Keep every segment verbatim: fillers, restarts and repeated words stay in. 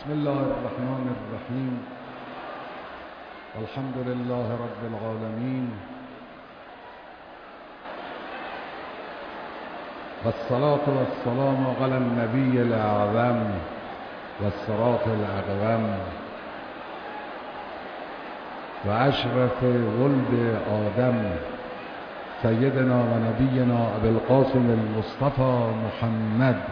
بسم الله الرحمن الرحیم. الحمد لله رب العالمین والصلاة والسلام على النبی الاعظم والصراط الاقوم و اشرف ولد آدم سیدنا و نبینا ابی القاسم المصطفى محمد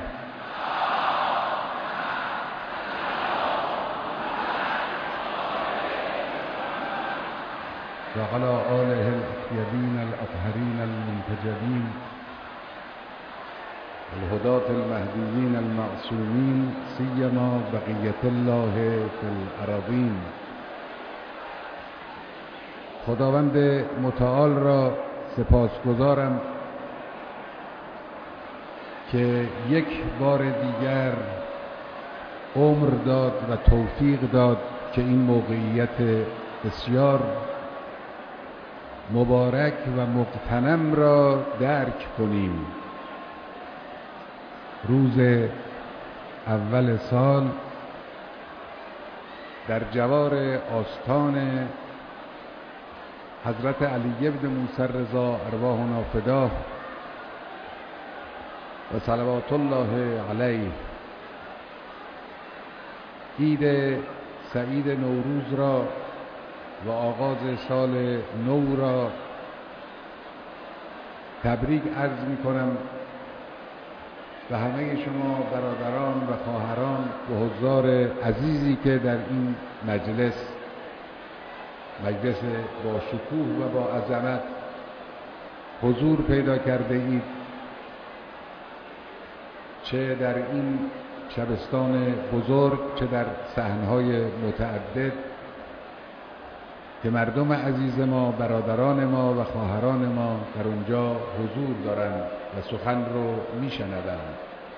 و علی آله الاطیبین الاطهرین المنتجبین الهداة المهدیین المعصومین سیما بقیة الله فی الارضین. خداوند متعال را سپاسگزارم که یک بار دیگر عمر داد و توفیق داد که این موقعیت بسیار مبارک و مغتنم را درک کنیم. روز اول سال در جوار آستان حضرت علی بن موسی رضا ارواحنا فداه و صلوات الله علیه عید سعید نوروز را و آغاز سال نو را تبریک عرض می کنم و همه شما برادران و خواهران و حضار عزیزی که در این مجلس مجلس با شکوه و با عظمت حضور پیدا کرده اید، چه در این شبستان بزرگ چه در صحنهای متعدد که مردم عزیز ما، برادران ما و خواهران ما در اونجا حضور دارند و سخن رو میشنوند.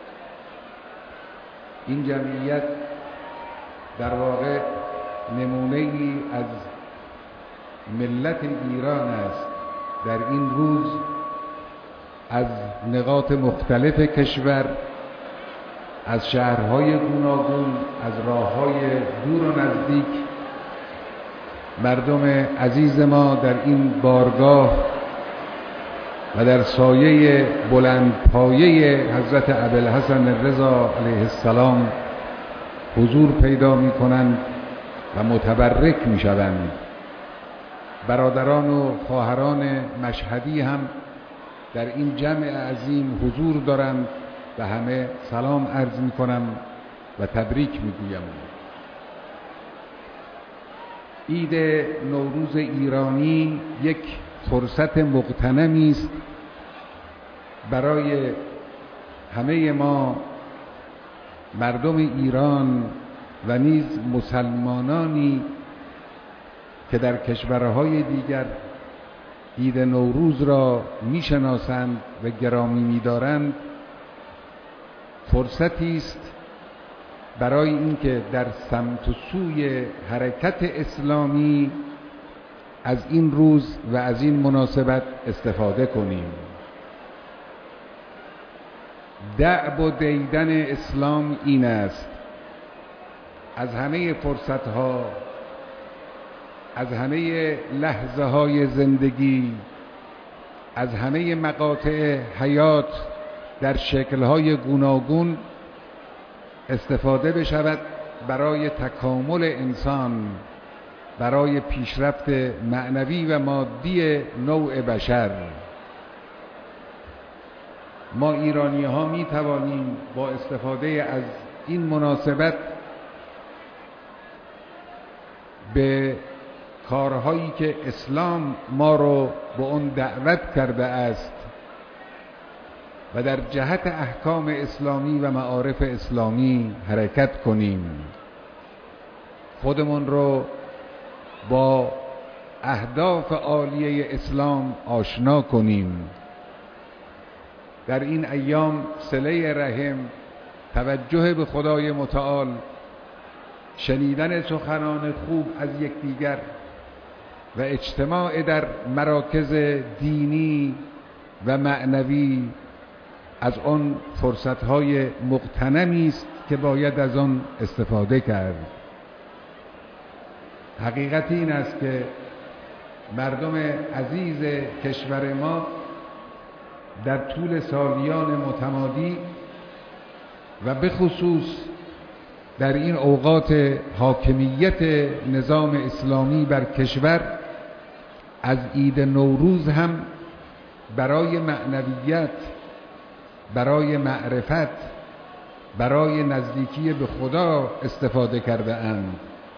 این جمعیت در واقع نمونه‌ای از ملت ایران است. در این روز از نقاط مختلف کشور، از شهرهای گوناگون، از راههای دور و نزدیک، مردم عزیز ما در این بارگاه و در سایه بلند پایه حضرت ابوالحسن رضا علیه السلام حضور پیدا می کنند و متبرک می شوند. برادران و خواهران مشهدی هم در این جمع عظیم حضور دارند و همه سلام عرض می کنم و تبریک می گویم. عید نوروز ایرانی یک فرصت مغتنمی است برای همه ما مردم ایران و نیز مسلمانانی که در کشورهای دیگر عید نوروز را میشناسند و گرامی می‌دارند. فرصتی است برای اینکه در سمت و سوی حرکت اسلامی از این روز و از این مناسبت استفاده کنیم. دأب و دیدن اسلام این است: از همه فرصتها، از همه لحظه های زندگی، از همه مقاطع حیات در شکل‌های گوناگون استفاده بشود برای تکامل انسان، برای پیشرفت معنوی و مادی نوع بشر. ما ایرانی ها می توانیم با استفاده از این مناسبت به کارهایی که اسلام ما رو به اون دعوت کرده است و در جهت احکام اسلامی و معارف اسلامی حرکت کنیم. خودمون رو با اهداف عالیه اسلام آشنا کنیم. در این ایام صله رحم، توجه به خدای متعال، شنیدن سخنان خوب از یکدیگر و اجتماع در مراکز دینی و معنوی از آن فرصت‌های مغتنمی است که باید از آن استفاده کرد. حقیقت این است که مردم عزیز کشور ما در طول سالیان متمادی و به خصوص در این اوقات حاکمیت نظام اسلامی بر کشور از عید نوروز هم برای معنویت، برای معرفت، برای نزدیکی به خدا استفاده کرده اند.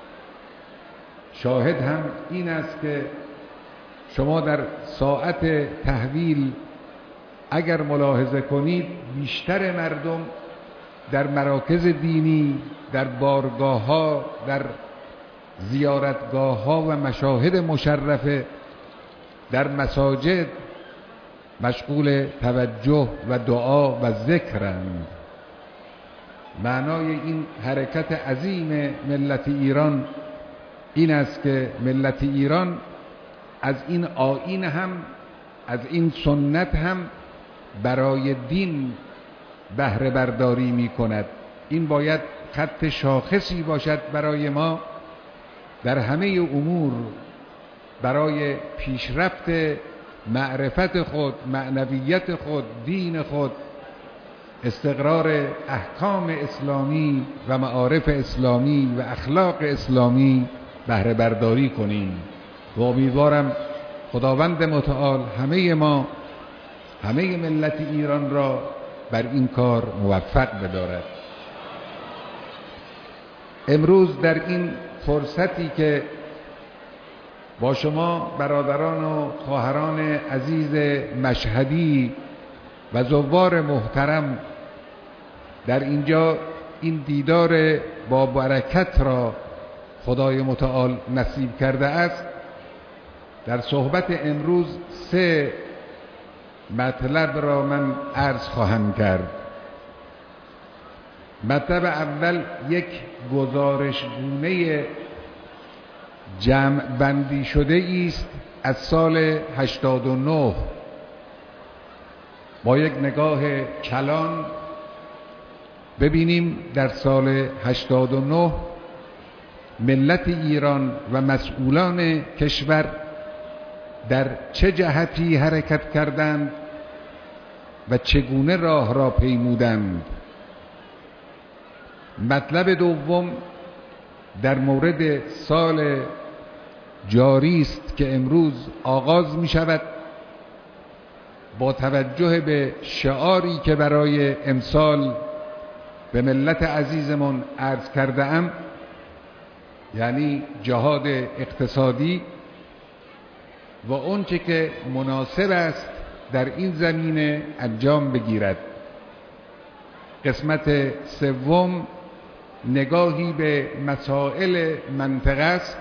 شاهد هم این است که شما در ساعت تحویل اگر ملاحظه کنید بیشتر مردم در مراکز دینی، در بارگاه‌ها، در زیارتگاه‌ها و مشاهد مشرفه، در مساجد مشغول توجه و دعا و ذکرند. معنای این حرکت عظیم ملت ایران این است که ملت ایران از این آیین هم، از این سنت هم برای دین بهره برداری می کند. این باید خط شاخصی باشد برای ما در همه امور، برای پیشرفت معرفت خود، معنویت خود، دین خود، استقرار احکام اسلامی و معارف اسلامی و اخلاق اسلامی بهره برداری کنیم. و امیدوارم خداوند متعال همه ما، همه ملت ایران را بر این کار موفق بدارد. امروز در این فرصتی که با شما برادران و خواهران عزیز مشهدی و زوار محترم در اینجا این دیدار با برکت را خدای متعال نصیب کرده است، در صحبت امروز سه مطلب را من عرض خواهم کرد. مطلب اول یک گزارشگونه جمع بندی شده است از سال هشتاد و نه. با یک نگاه کلان ببینیم در سال هشتاد و نه ملت ایران و مسئولان کشور در چه جهتی حرکت کردند و چگونه راه را پیمودند. مطلب دوم در مورد سال جاری است که امروز آغاز می شود، با توجه به شعاری که برای امسال به ملت عزیزمان عرض کرده ام، یعنی جهاد اقتصادی و اونچه که مناسب است در این زمینه انجام بگیرد. قسمت سوم نگاهی به مسائل منطقه است،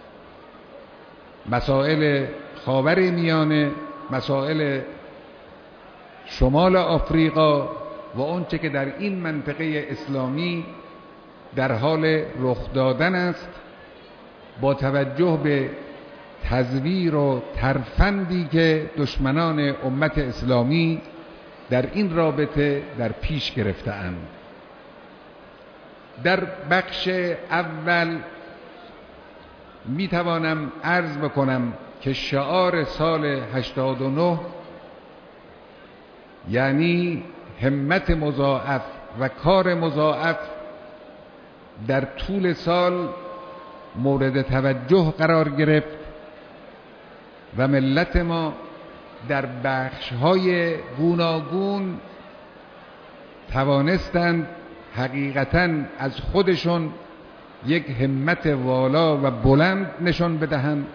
مسائل خاورمیانه، مسائل شمال آفریقا و اونچه که در این منطقه اسلامی در حال رخ دادن است، با توجه به تزویر و ترفندی که دشمنان امت اسلامی در این رابطه در پیش گرفته‌اند. در بخش اول می توانم عرض بکنم که شعار سال هشتاد و نه یعنی همت مضاعف و کار مضاعف در طول سال مورد توجه قرار گرفت و ملت ما در بخش‌های گوناگون توانستند حقیقتاً از خودشون یک همت والا و بلند نشان بدهند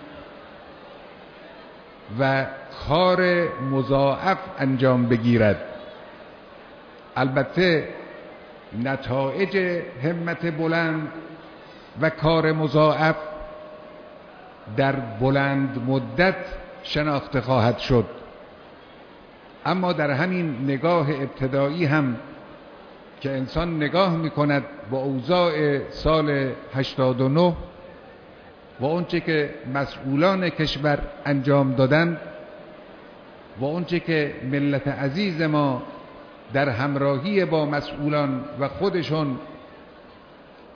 و کار مضاعف انجام بگیرد. البته نتایج همت بلند و کار مضاعف در بلند مدت شناخته خواهد شد، اما در همین نگاه ابتدایی هم که انسان نگاه می‌کند با اوضاع سال هشتاد و نه و اونچه که مسئولان کشور انجام دادند و اونچه که ملت عزیز ما در همراهی با مسئولان و خودشون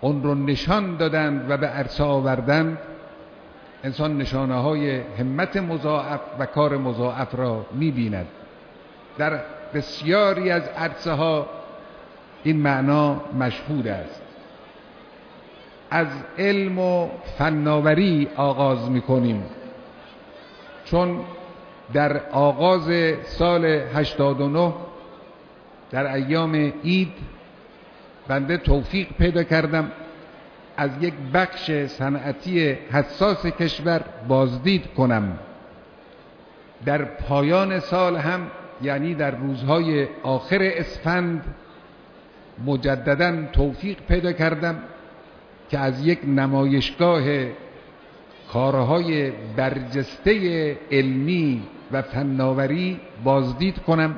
اون رو نشان دادند و به عرصه آوردند، انسان نشانه های همت مضاعف و کار مضاعف را می‌بیند. در بسیاری از عرصه ها این معنا مشهود است. از علم و فناوری آغاز می‌کنیم، چون در آغاز سال هشتاد و نه در ایام عید بنده توفیق پیدا کردم از یک بخش صنعتی حساس کشور بازدید کنم. در پایان سال هم، یعنی در روزهای آخر اسفند، مجدداً توفیق پیدا کردم که از یک نمایشگاه کارهای برجسته علمی و فناوری بازدید کنم.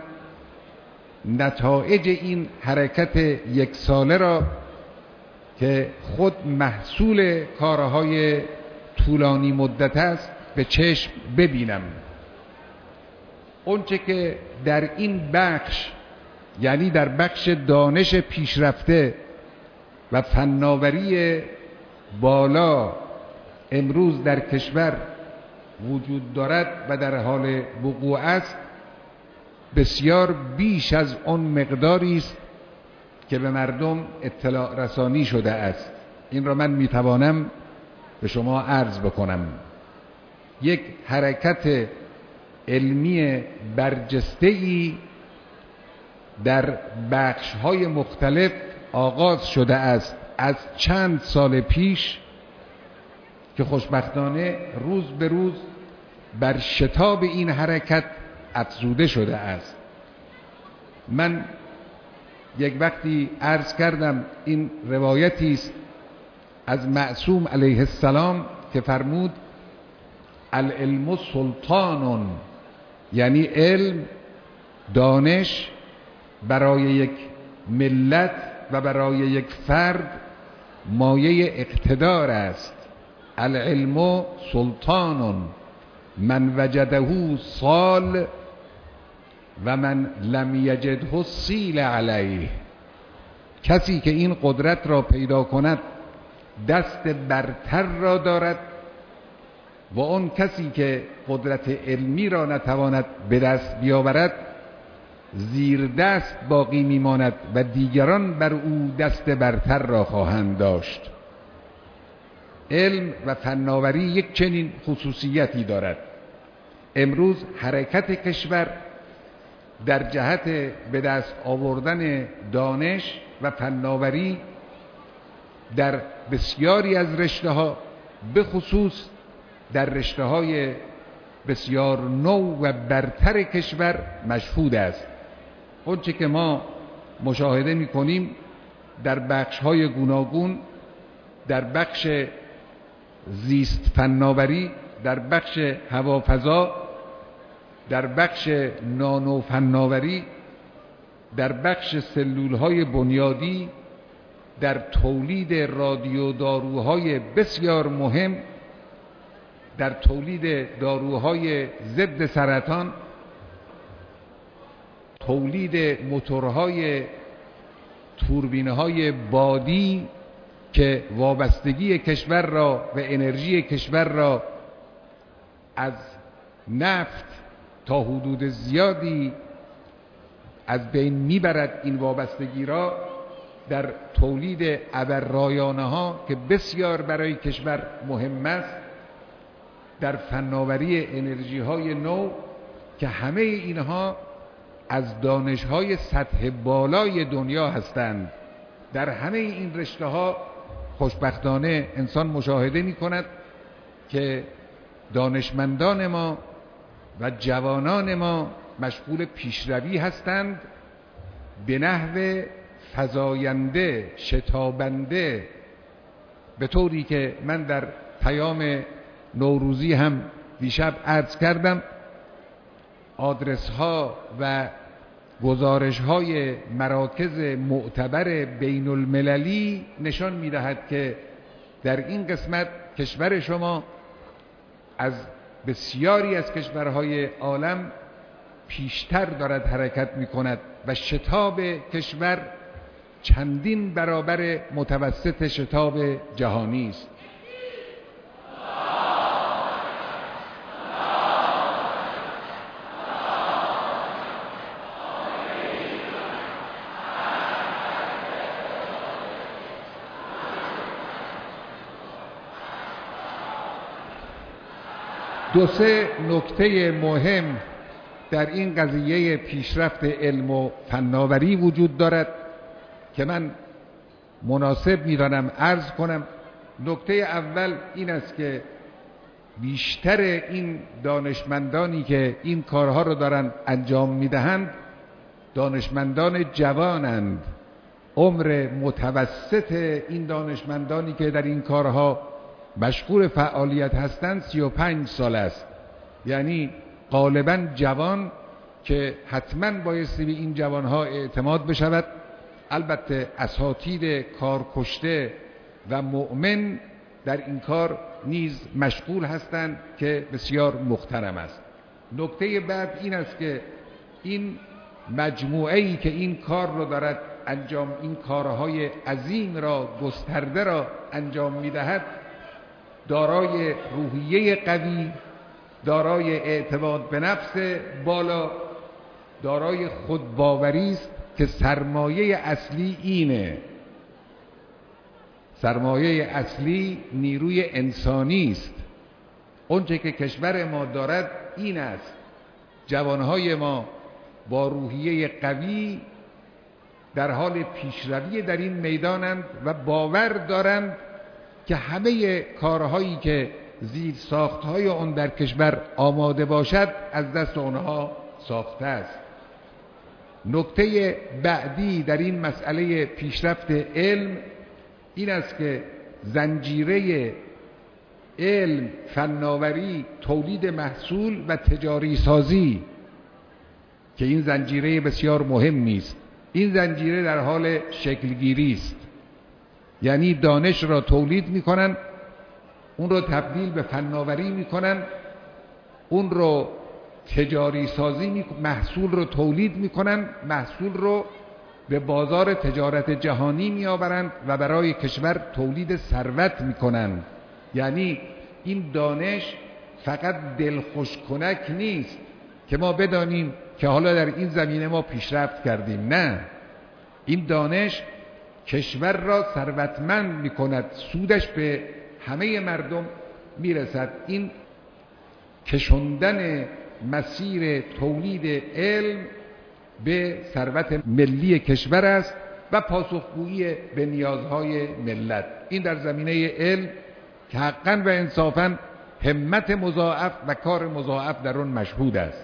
نتایج این حرکت یک ساله را که خود محصول کارهای طولانی مدت است به چشم ببینم. اونچه که در این بخش، یعنی در بخش دانش پیشرفته و فناوری بالا امروز در کشور وجود دارد و در حال وقوع است، بسیار بیش از آن مقداری است که به مردم اطلاع رسانی شده است. این را من میتوانم به شما عرض بکنم. یک حرکت علمی برجسته‌ای در بخش‌های مختلف آغاز شده است از چند سال پیش که خوشبختانه روز به روز بر شتاب این حرکت افزوده شده است. من یک وقتی عرض کردم این روایتی است از معصوم علیه السلام که فرمود العلم سلطان، یعنی علم، دانش برای یک ملت و برای یک فرد مایه اقتدار است. العلم سلطان من وجده صال و من لم یجده سیل علیه. کسی که این قدرت را پیدا کند دست برتر را دارد و اون کسی که قدرت علمی را نتواند به دست بیاورد زیر دست باقی میماند و دیگران بر او دست برتر را خواهند داشت. علم و فناوری یک چنین خصوصیتی دارد. امروز حرکت کشور در جهت به دست آوردن دانش و فناوری در بسیاری از رشته‌ها، به خصوص در رشته‌های بسیار نو و برتر کشور مشهود است. اونچه که ما مشاهده می‌کنیم در بخش‌های گوناگون، در بخش زیست فناوری، در بخش هوافضا، در بخش نانو فناوری، در بخش سلول‌های بنیادی، در تولید رادیو داروهای بسیار مهم، در تولید داروهای ضد سرطان، تولید موتورهای توربین‌های بادی که وابستگی کشور را و انرژی کشور را از نفت تا حدود زیادی از بین میبرد. این وابستگی را در تولید ابررایانه ها که بسیار برای کشور مهم است، در فناوری انرژی های نو که همه اینها از دانش های سطح بالای دنیا هستند. در همه این رشته ها خوشبختانه انسان مشاهده می کند که دانشمندان ما و جوانان ما مشغول پیشروی هستند به نحو فزاینده، شتابنده، به طوری که من در پیام نوروزی هم دیشب عرض کردم. آدرس ها و گزارش های مراکز معتبر بین المللی نشان می دهد که در این قسمت کشور شما از بسیاری از کشورهای عالم پیشتر دارد حرکت می کند و شتاب کشور چندین برابر متوسط شتاب جهانی است. دو سه نکته مهم در این قضیه پیشرفت علم و فناوری وجود دارد که من مناسب می‌دانم عرض کنم. نکته اول این است که بیشتر این دانشمندانی که این کارها رو دارن انجام میدهند دانشمندان جوانند. عمر متوسط این دانشمندانی که در این کارها مشغول فعالیت هستند سی و پنج سال است، یعنی غالبا جوان که حتما بایستی به این جوانها اعتماد بشود. البته اساتید کار کشته و مؤمن در این کار نیز مشغول هستند که بسیار محترم است. نکته بعد این است که این مجموعه‌ای که این کار رو دارد انجام این کارهای عظیم را گسترده را انجام می‌دهد دارای روحیه قوی، دارای اعتماد به نفس بالا، دارای خودباوری است که سرمایه اصلی اینه. سرمایه اصلی نیروی انسانی است. اونچه که کشور ما دارد این است. جوانهای ما با روحیه قوی در حال پیشروی در این میدانند و باور دارند که همه کارهایی که زیر ساختهای آن در کشور آماده باشد از دست آنها ساخته است. نکته بعدی در این مسئله پیشرفت علم این است که زنجیره علم، فناوری، تولید محصول و تجاری سازی که این زنجیره بسیار مهمی است، این زنجیره در حال شکلگیری است. یعنی دانش را تولید میکنن، اون رو تبدیل به فناوری میکنن، اون رو تجاری سازی میکنن، محصول رو تولید میکنن، محصول رو به بازار تجارت جهانی میآورند و برای کشور تولید ثروت میکنن. یعنی این دانش فقط دلخوش کنک نیست که ما بدانیم که حالا در این زمینه ما پیشرفت کردیم. نه، این دانش کشور را ثروتمند میکند، سودش به همه مردم میرسد. این کشوندن مسیر تولید علم به ثروت ملی کشور است و پاسخگویی به نیازهای ملت. این در زمینه علم که حقاً و انصافاً همت مضاعف و کار مضاعف در آن مشهود است.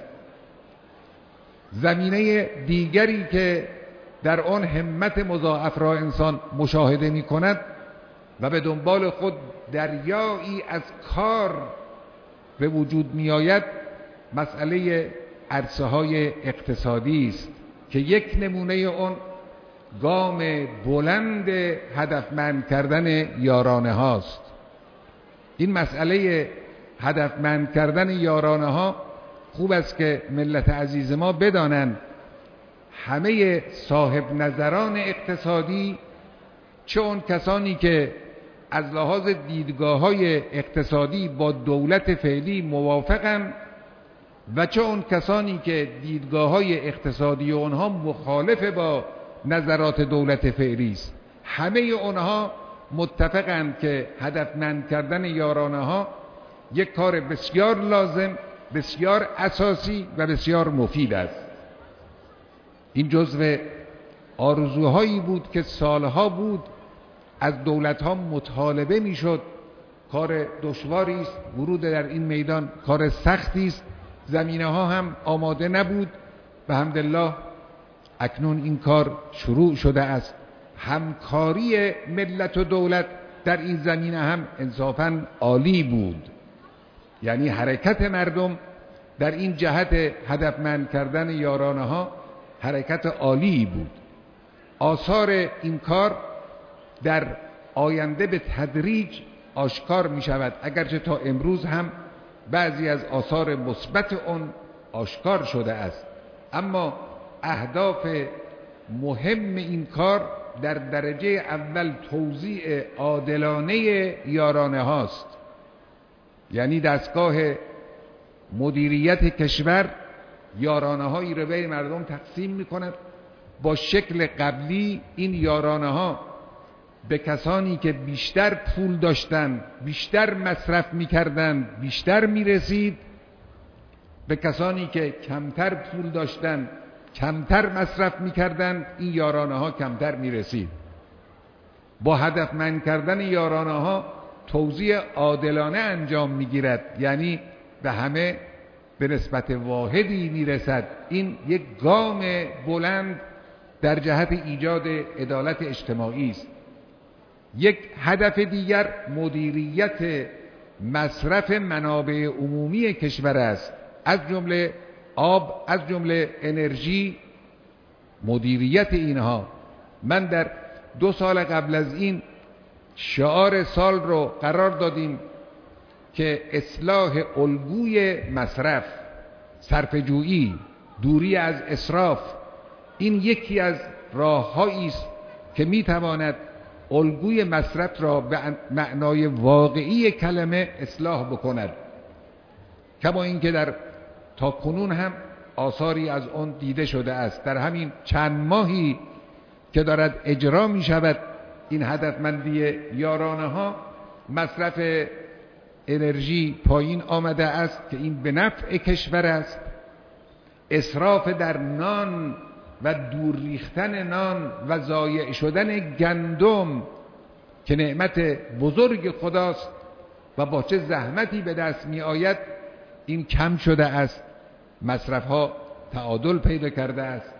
زمینه دیگری که در آن همت مضاعف را انسان مشاهده می کند و به دنبال خود دریایی از کار به وجود می آید مسئله عرصه های اقتصادی است که یک نمونه اون گام بلند هدفمند کردن یارانه هاست. این مسئله هدفمند کردن یارانه ها خوب است که ملت عزیز ما بدانند همه صاحب نظران اقتصادی، چه اون کسانی که از لحاظ دیدگاه‌های اقتصادی با دولت فعلی موافقند و چه اون کسانی که دیدگاه‌های اقتصادی اونها مخالف با نظرات دولت فعلی است، همه اونها متفقند که هدفمند کردن یارانه ها یک کار بسیار لازم، بسیار اساسی و بسیار مفید است. این جزو آرزوهایی بود که سالها بود از دولت‌ها مطالبه میشد. کار دشواری است، ورود در این میدان کار سختی است، زمینه‌ها هم آماده نبود و الحمدلله اکنون این کار شروع شده است. همکاری ملت و دولت در این زمینه هم انصافاً عالی بود. یعنی حرکت مردم در این جهت هدفمند کردن یارانه ها حرکت عالی بود. آثار این کار در آینده به تدریج آشکار می شود، اگرچه تا امروز هم بعضی از آثار مثبت اون آشکار شده است، اما اهداف مهم این کار در درجه اول توزیع عادلانه یارانه هاست، یعنی دستگاه مدیریت کشور یارانه هایی رو بین مردم تقسیم می کند. با شکل قبلی این یارانه ها به کسانی که بیشتر پول داشتن، بیشتر مصرف می کردن، بیشتر می رسید، به کسانی که کمتر پول داشتن، کمتر مصرف می کردن، این یارانه ها کمتر می رسید. با هدفمند کردن یارانه ها توزیع عادلانه انجام می گیرد، یعنی به همه به نسبت واحدی می رسد. این یک گام بلند در جهت ایجاد عدالت اجتماعی است. یک هدف دیگر مدیریت مصرف منابع عمومی کشور است، از جمله آب، از جمله انرژی، مدیریت اینها. من در دو سال قبل از این شعار سال رو قرار دادیم که اصلاح الگوی مصرف، صرفه‌جویی، دوری از اسراف. این یکی از راه‌هایی است که می‌تواند الگوی مصرف را به معنای واقعی کلمه اصلاح بکند، کما اینکه در تا کنون هم آثاری از آن دیده شده است. در همین چند ماهی که دارد اجرا می شود این هدفمندی یارانه ها، مصرف انرژی پایین آمده است که این به نفع کشور است. اسراف در نان و دور ریختن نان و ضایع شدن گندم که نعمت بزرگ خداست و با چه زحمتی به دست می آید، این کم شده است. مصرف ها تعادل پیدا کرده است.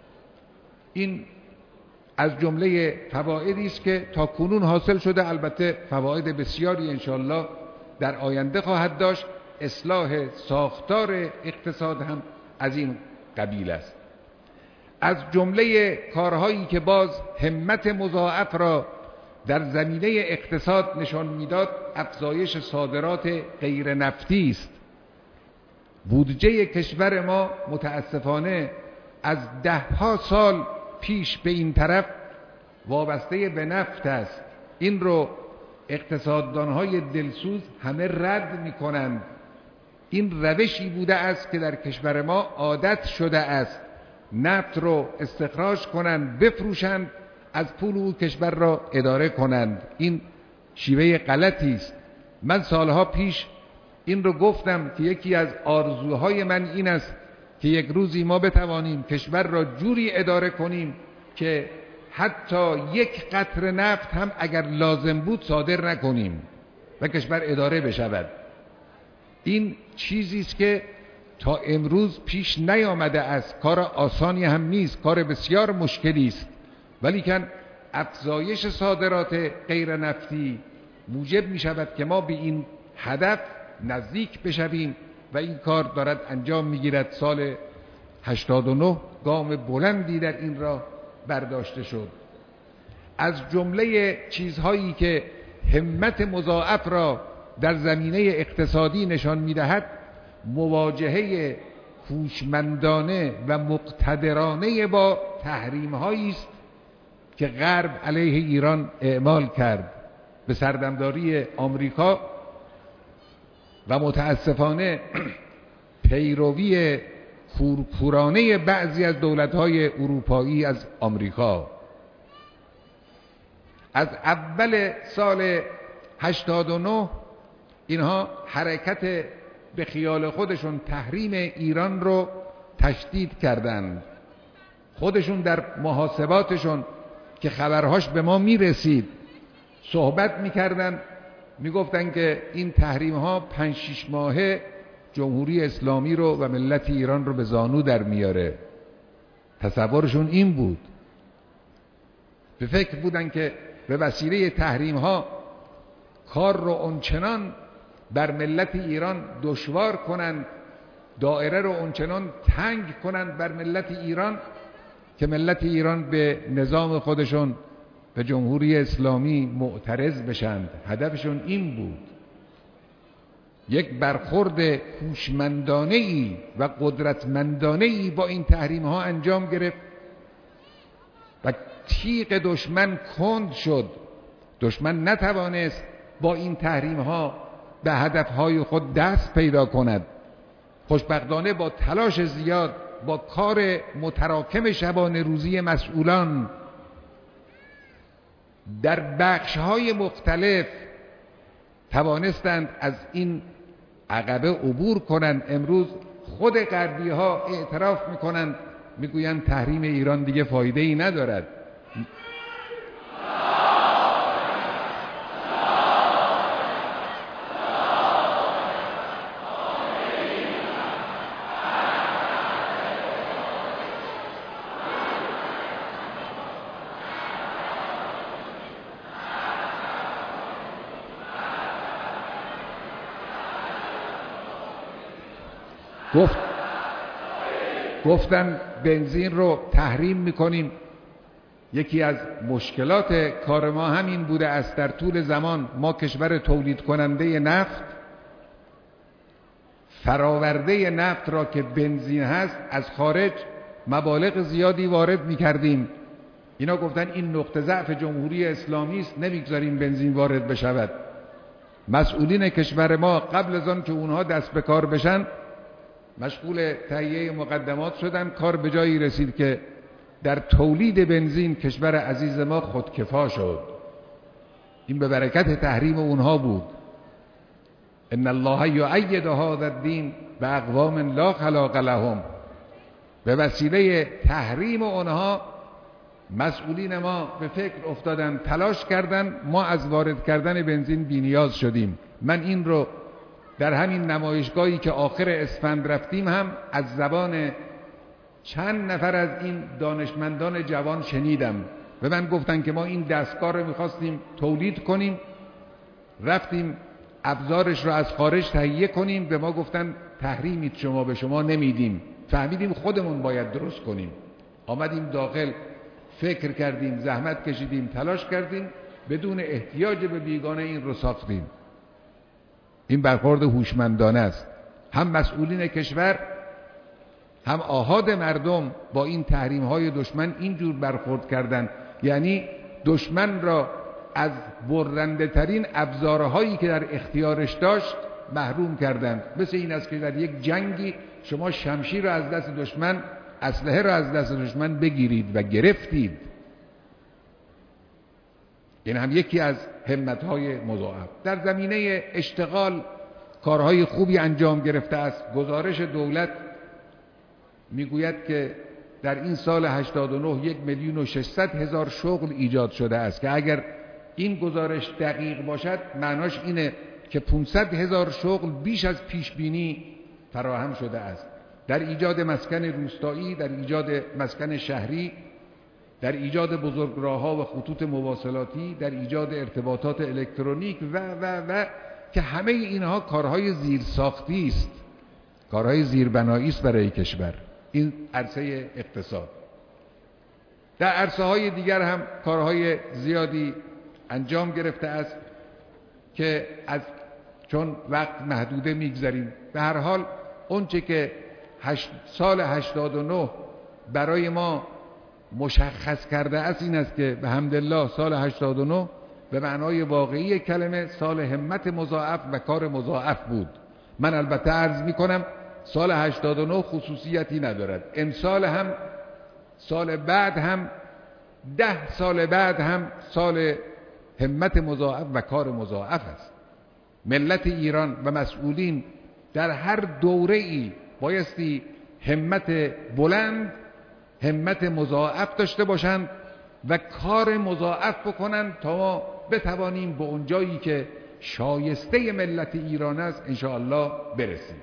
این از جمله فوایدی است که تا کنون حاصل شده. البته فواید بسیاری انشاءالله در آینده خواهد داشت. اصلاح ساختار اقتصاد هم از این قبیل است. از جمله کارهایی که باز همت مضاعف را در زمینه اقتصاد نشان میداد افزایش صادرات غیر نفتی است. بودجه کشور ما متاسفانه از ده ها سال پیش به این طرف وابسته به نفت است. این رو اقتصاددانهای دلسوز همه رد می کنند. این روشی بوده است که در کشور ما عادت شده است، نفت رو استخراج کنند، بفروشند، از پول او کشور را اداره کنند. این شیوه غلطی است. من سالها پیش این رو گفتم که یکی از آرزوهای من این است که یک روزی ما بتوانیم کشور را جوری اداره کنیم که حتی یک قطره نفت هم اگر لازم بود صادر نکنیم و کشور اداره بشود. این چیزی است که تا امروز پیش نیامده است. کار آسانی هم نیست، کار بسیار مشکلی است، ولیکن افزایش صادرات غیر نفتی موجب می شود که ما به این هدف نزدیک بشویم و این کار دارد انجام می گیرد. سال هشتاد و نه گام بلندی در این راه برداشته شد. از جمله چیزهایی که همت مضاعف را در زمینه اقتصادی نشان می دهد مواجهه هوشمندانه و مقتدرانه با تحریم هایی است که غرب علیه ایران اعمال کرد به سردمداری آمریکا و متاسفانه پیروی کورکورانه بعضی از دولت‌های اروپایی از آمریکا. از اول سال هشتاد و نه اینها حرکت به خیال خودشون تحریم ایران رو تشدید کردند. خودشون در محاسباتشون که خبرهاش به ما میرسید صحبت میکردن، میگفتن که این تحریم ها پنج شش ماهه جمهوری اسلامی رو و ملت ایران رو به زانو در میاره. تصورشون این بود. به فکر بودن که به وسیله تحریم ها کار رو اونچنان بر ملت ایران دشوار کنند، دائره رو اونچنان تنگ کنند بر ملت ایران که ملت ایران به نظام خودشون به جمهوری اسلامی معترض بشند. هدفشون این بود. یک برخورد هوشمندانه‌ای و قدرتمندانه‌ای با این تحریم ها انجام گرفت و تیغ دشمن کند شد. دشمن نتوانست با این تحریم ها به هدف های خود دست پیدا کند. خوشبختانه با تلاش زیاد، با کار متراکم شبانه روزی مسئولان در بخش های مختلف توانستند از این عقبه عبور کنند. امروز خود غربی ها اعتراف میکنند، میگویند تحریم ایران دیگه فایده ای ندارد. گفت گفتن بنزین رو تحریم میکنیم. یکی از مشکلات کار ما همین بوده است. در طول زمان ما کشور تولید کننده نفت، فراورده نفت را که بنزین هست از خارج مبالغ زیادی وارد میکردیم. اینا گفتن این نقطه ضعف جمهوری اسلامی است، نمیگذاریم بنزین وارد بشود. مسئولین کشور ما قبل از آن که اونها دست به کار بشن مشغول تهیه مقدمات شدن. کار به جایی رسید که در تولید بنزین کشور عزیز ما خودکفا شد. این به برکت تحریم اونها بود. ان الله یؤید هذا الدین باقوام لا خلاق لهم. به وسیله تحریم اونها مسئولین ما به فکر افتادن، تلاش کردن، ما از وارد کردن بنزین بی‌نیاز شدیم. من این رو در همین نمایشگاهی که آخر اسفند رفتیم هم از زبان چند نفر از این دانشمندان جوان شنیدم. به من گفتن که ما این دستگاه رو میخواستیم تولید کنیم، رفتیم ابزارش رو از خارج تهیه کنیم، به ما گفتن تحریمید شما، به شما نمیدیم. فهمیدیم خودمون باید درست کنیم. آمدیم داخل، فکر کردیم، زحمت کشیدیم، تلاش کردیم، بدون احتیاج به بیگانه این رو ساختیم. این برخورد هوشمندانه است. هم مسئولین کشور هم آحاد مردم با این تحریم های دشمن اینجور برخورد کردند. یعنی دشمن را از برنده ترین ابزارهایی که در اختیارش داشت محروم کردند. مثل این است که در یک جنگی شما شمشیر را از دست دشمن، اسلحه را از دست دشمن بگیرید و گرفتید. این هم یکی از همت‌های مضاعف. در زمینه اشتغال کارهای خوبی انجام گرفته است. گزارش دولت میگوید که در این سال هشتاد و نه یک میلیون و ششصد هزار شغل ایجاد شده است که اگر این گزارش دقیق باشد معناش اینه که پانصد هزار شغل بیش از پیش بینی فراهم شده است. در ایجاد مسکن روستایی، در ایجاد مسکن شهری، در ایجاد بزرگراه‌ها و خطوط مواصلاتی، در ایجاد ارتباطات الکترونیک و و و که همه اینها کارهای زیرساختی است، کارهای زیربنایی است برای کشور. این عرصه اقتصاد. در عرصه های دیگر هم کارهای زیادی انجام گرفته است که از چون وقت محدوده میگذاریم. به هر حال اونچه که هشت سال هشتاد و نه برای ما مشخص کرده است این است که به حمدالله سال هشتاد و نه به معنای واقعی کلمه سال همت مضاعف و کار مضاعف بود. من البته عرض می کنم سال هشتاد و نه خصوصیتی ندارد. امسال هم، سال بعد هم، ده سال بعد هم سال همت مضاعف و کار مضاعف است. ملت ایران و مسئولین در هر دوره‌ای بایستی همت بلند، همت مضاعف داشته باشند و کار مضاعف بکنند تا ما بتوانیم به اون جایی که شایسته ملت ایران است انشاءالله برسیم.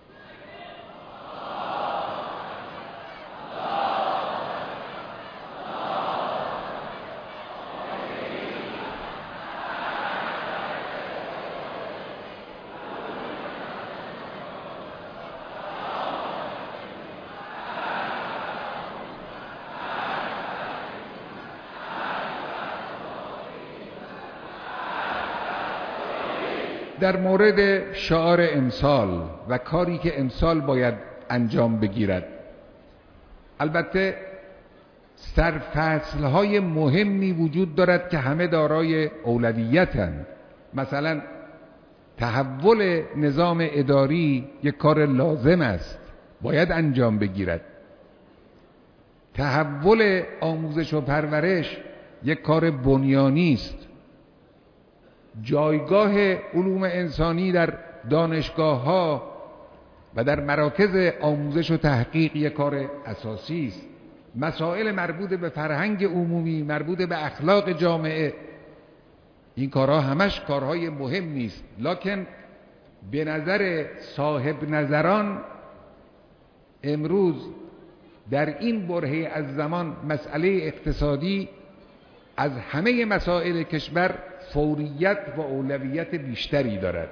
در مورد شعار امسال و کاری که امسال باید انجام بگیرد، البته سرفصل‌های مهمی وجود دارد که همه دارای اولویتند. مثلا تحول نظام اداری یک کار لازم است، باید انجام بگیرد. تحول آموزش و پرورش یک کار بنیانی است. جایگاه علوم انسانی در دانشگاه‌ها و در مراکز آموزش و تحقیق یک کار اساسی است. مسائل مربوط به فرهنگ عمومی، مربوط به اخلاق جامعه، این کارها همش کارهای مهم نیست، لکن به نظر صاحب نظران امروز در این برهه از زمان مسئله اقتصادی از همه مسائل کشور فوریت و اولویت بیشتری دارد.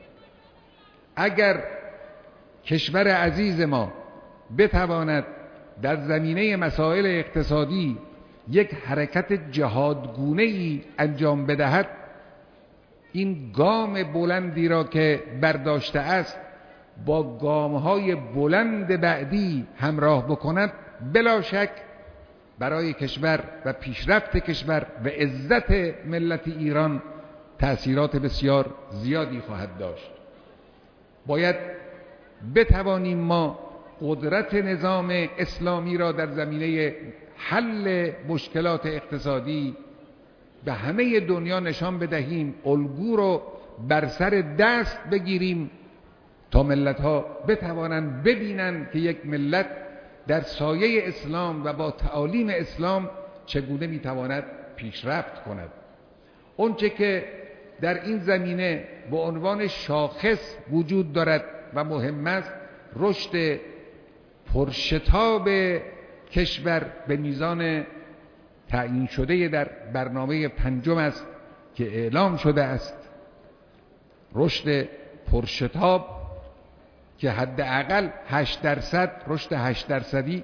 اگر کشور عزیز ما بتواند در زمینه مسائل اقتصادی یک حرکت جهادگونه‌ای انجام بدهد، این گام بلندی را که برداشته است با گام‌های بلند بعدی همراه بکند، بلا شک برای کشور و پیشرفت کشور و عزت ملت ایران تأثیرات بسیار زیادی خواهد داشت. باید بتوانیم ما قدرت نظام اسلامی را در زمینه حل مشکلات اقتصادی به همه دنیا نشان بدهیم، الگو رو بر سر دست بگیریم تا ملت‌ها بتوانند ببینند که یک ملت در سایه اسلام و با تعالیم اسلام چگونه میتواند پیشرفت کند. اونچه که در این زمینه به عنوان شاخص وجود دارد و مهم است، رشد پرشتاب کشور به میزان تعیین شده در برنامه پنجم است که اعلام شده است. رشد پرشتاب که حداقل هشت درصد رشد هشت درصدی،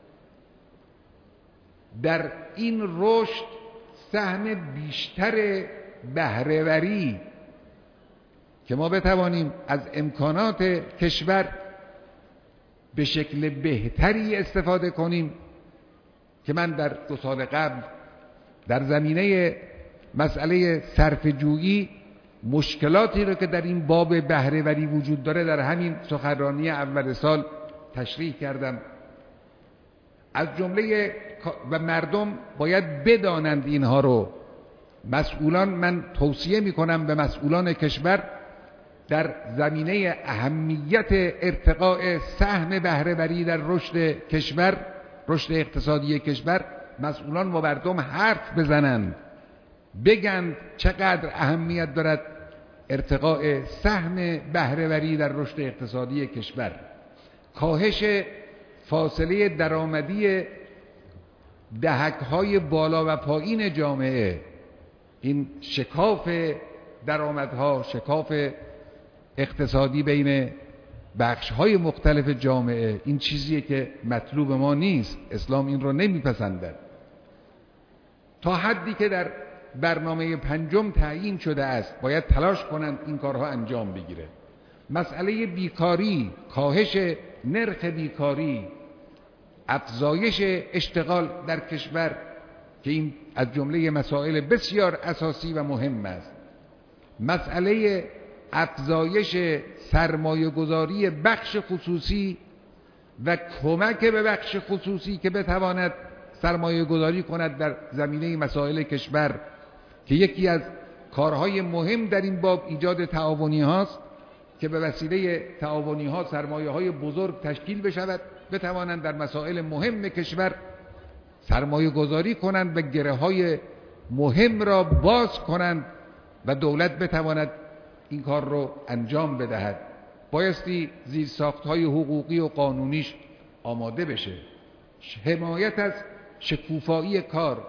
در این رشد سهم بیشتر بهره‌وری که ما بتوانیم از امکانات کشور به شکل بهتری استفاده کنیم، که من در دو سال قبل در زمینه مسئله صرفه‌جویی مشکلاتی رو که در این باب بهره‌وری وجود داره در همین سخنرانی اول سال تشریح کردم. از جمله و مردم باید بدانند اینها رو. مسئولان، من توصیه میکنم به مسئولان کشور در زمینه اهمیت ارتقاء سهم بهره‌وری در رشد کشور، رشد اقتصادی کشور، مسئولان و مردم حرف بزنند، بگن چقدر اهمیت دارد ارتقاء سهم بهره‌وری در رشد اقتصادی کشور. کاهش فاصله درآمدی دهک‌های بالا و پایین جامعه، این شکاف درآمدها، شکاف اقتصادی بین بخش‌های مختلف جامعه، این چیزیه که مطلوب ما نیست. اسلام این رو نمیپسندد. تا حدی که در برنامه پنجم تعیین شده است باید تلاش کنند این کارها انجام بگیره. مسئله بیکاری، کاهش نرخ بیکاری، افزایش اشتغال در کشور که این از جمله مسائل بسیار اساسی و مهم است. مسئله افزایش سرمایه گذاری بخش خصوصی و کمک به بخش خصوصی که بتواند سرمایه گذاری کند در زمینه مسائل کشور، که یکی از کارهای مهم در این باب ایجاد تعاونی هاست که به وسیله تعاونی ها سرمایه های بزرگ تشکیل بشود، بتوانند در مسائل مهم کشور سرمایه گذاری کنند و گره های مهم را باز کنند و دولت بتواند این کار رو انجام بدهد. بایستی زیرساخت‌های حقوقی و قانونیش آماده بشه. حمایت از شکوفایی کار،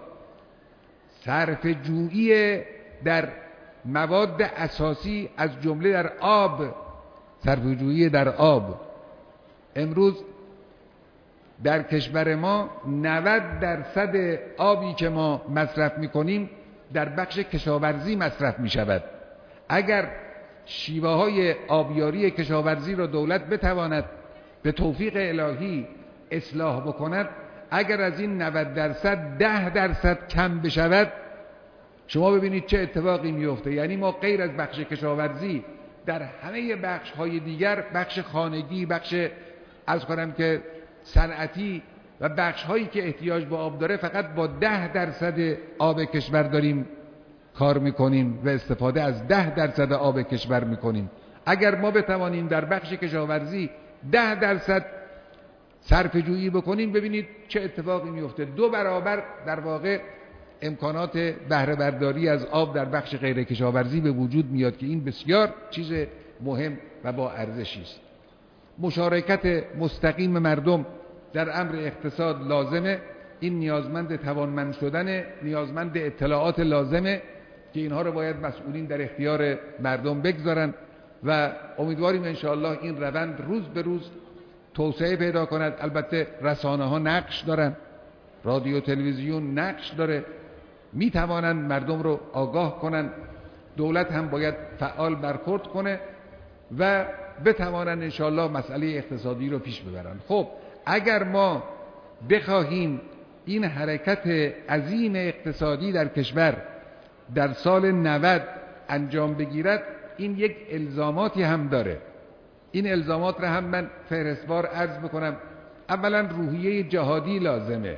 صرفه‌جویی در مواد اساسی از جمله در آب، صرفه‌جویی در آب. امروز در کشور ما نود درصد آبی که ما مصرف می‌کنیم در بخش کشاورزی مصرف می‌شود. اگر شیوه های آبیاری کشاورزی را دولت بتواند به توفیق الهی اصلاح بکند، اگر از این نود درصد ده درصد کم بشود، شما ببینید چه اتفاقی میفته. یعنی ما غیر از بخش کشاورزی در همه بخش های دیگر، بخش خانگی، بخش از کنم که صنعتی و بخش هایی که احتیاج به آب داره، فقط با ده درصد آب کشور داریم کار میکنیم و استفاده از ده درصد آب کشور میکنیم. اگر ما بتوانیم در بخش کشاورزی ده درصد صرفه جویی بکنیم، ببینید چه اتفاقی میفته. دو برابر در واقع امکانات بهره برداری از آب در بخش غیر کشاورزی به وجود میاد که این بسیار چیز مهم و با ارزشی است. مشارکت مستقیم مردم در امر اقتصاد لازمه. این نیازمند توانمند شدن، نیازمند اطلاعات لازمه که اینها رو باید مسئولین در اختیار مردم بگذارن و امیدواریم انشاءالله این روند روز به روز توسعه پیدا کند. البته رسانه ها نقش دارن، رادیو تلویزیون نقش داره، می توانند مردم رو آگاه کنن. دولت هم باید فعال برخورد کنه و بتوانند انشاءالله مسئله اقتصادی رو پیش ببرن. خب اگر ما بخواهیم این حرکت عظیم اقتصادی در کشور در سال نود انجام بگیرد، این یک الزاماتی هم داره. این الزامات را هم من فهرستوار عرض بکنم. اولا روحیه جهادی لازمه.